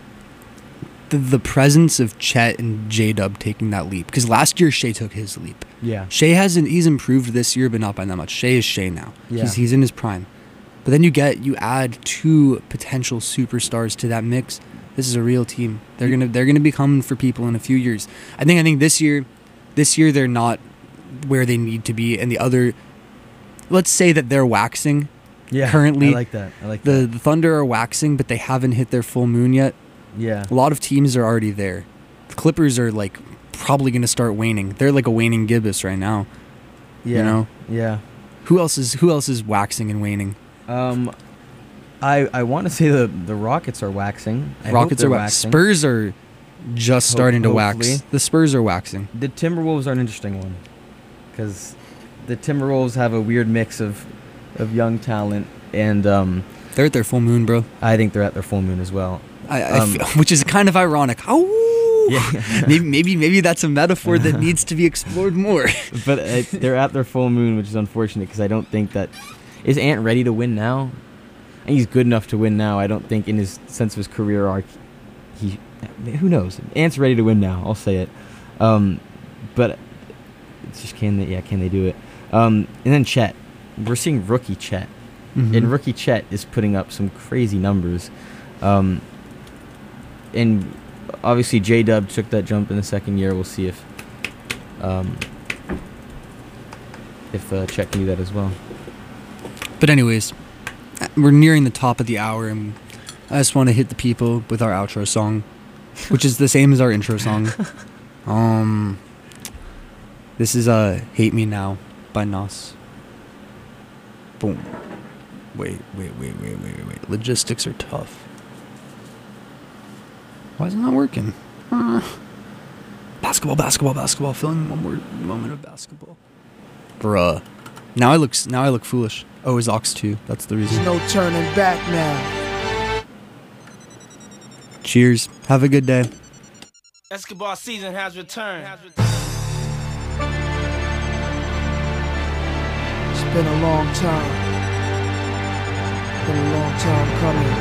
the, the presence of Chet and J-Dub taking that leap. Because last year, Shea took his leap. Yeah. Shea hasn't, he's improved this year, but not by that much. Shea is Shea now. Yeah. He's, he's in his prime. But then you get, you add two potential superstars to that mix. This is a real team. They're gonna, they're gonna be coming for people in a few years. I think, I think this year, this year they're not where they need to be, and the other, let's say that they're waxing. Yeah. Currently, I like that. I like The that. the Thunder are waxing, but they haven't hit their full moon yet. Yeah. A lot of teams are already there. The Clippers are like probably gonna start waning. They're like a waning gibbous right now. Yeah. You know? Yeah. Who else is who else is waxing and waning? Um, I I want to say the the Rockets are waxing. I hope Rockets they're are waxing. Spurs are just Ho- starting to wax. hopefully. The Spurs are waxing. The Timberwolves are an interesting one, because the Timberwolves have a weird mix of of young talent, and um, They're at their full moon, bro. I think they're at their full moon as well. I, I Um, feel, which is kind of ironic. Oh, Yeah. maybe maybe maybe that's a metaphor that needs to be explored more. But uh, they're at their full moon, which is unfortunate because I don't think that is Ant ready to win now. I think he's good enough to win now. I don't think in his sense of his career arc, he. Who knows? Ant's ready to win now. I'll say it. Um, but it's just can they? Yeah, can they do it? Um, and then Chet, we're seeing rookie Chet, Mhm. and rookie Chet is putting up some crazy numbers. Um, and obviously J Dub took that jump in the second year. We'll see if um, if uh, Chet can do that as well. But anyways, we're nearing the top of the hour, and I just want to hit the people with our outro song, which is the same as our intro song. Um, this is uh, "Hate Me Now" by Nas. Boom. Wait, wait, wait, wait, wait, wait, wait. Logistics are tough. Why is it not working? Uh, basketball, basketball, basketball. Feeling one more moment of basketball. Bruh. Now I look. s- Now I look foolish. Oh, it's Aux two. That's the reason. No turning back now. Cheers. Have a good day. Basketball season has returned. It's been a long time. Been a long time coming.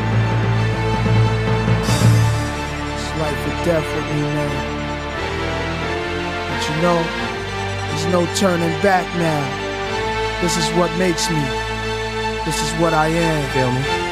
It's life or death with me, man. But you know, there's no turning back now. This is what makes me. This is what I am. Feel me?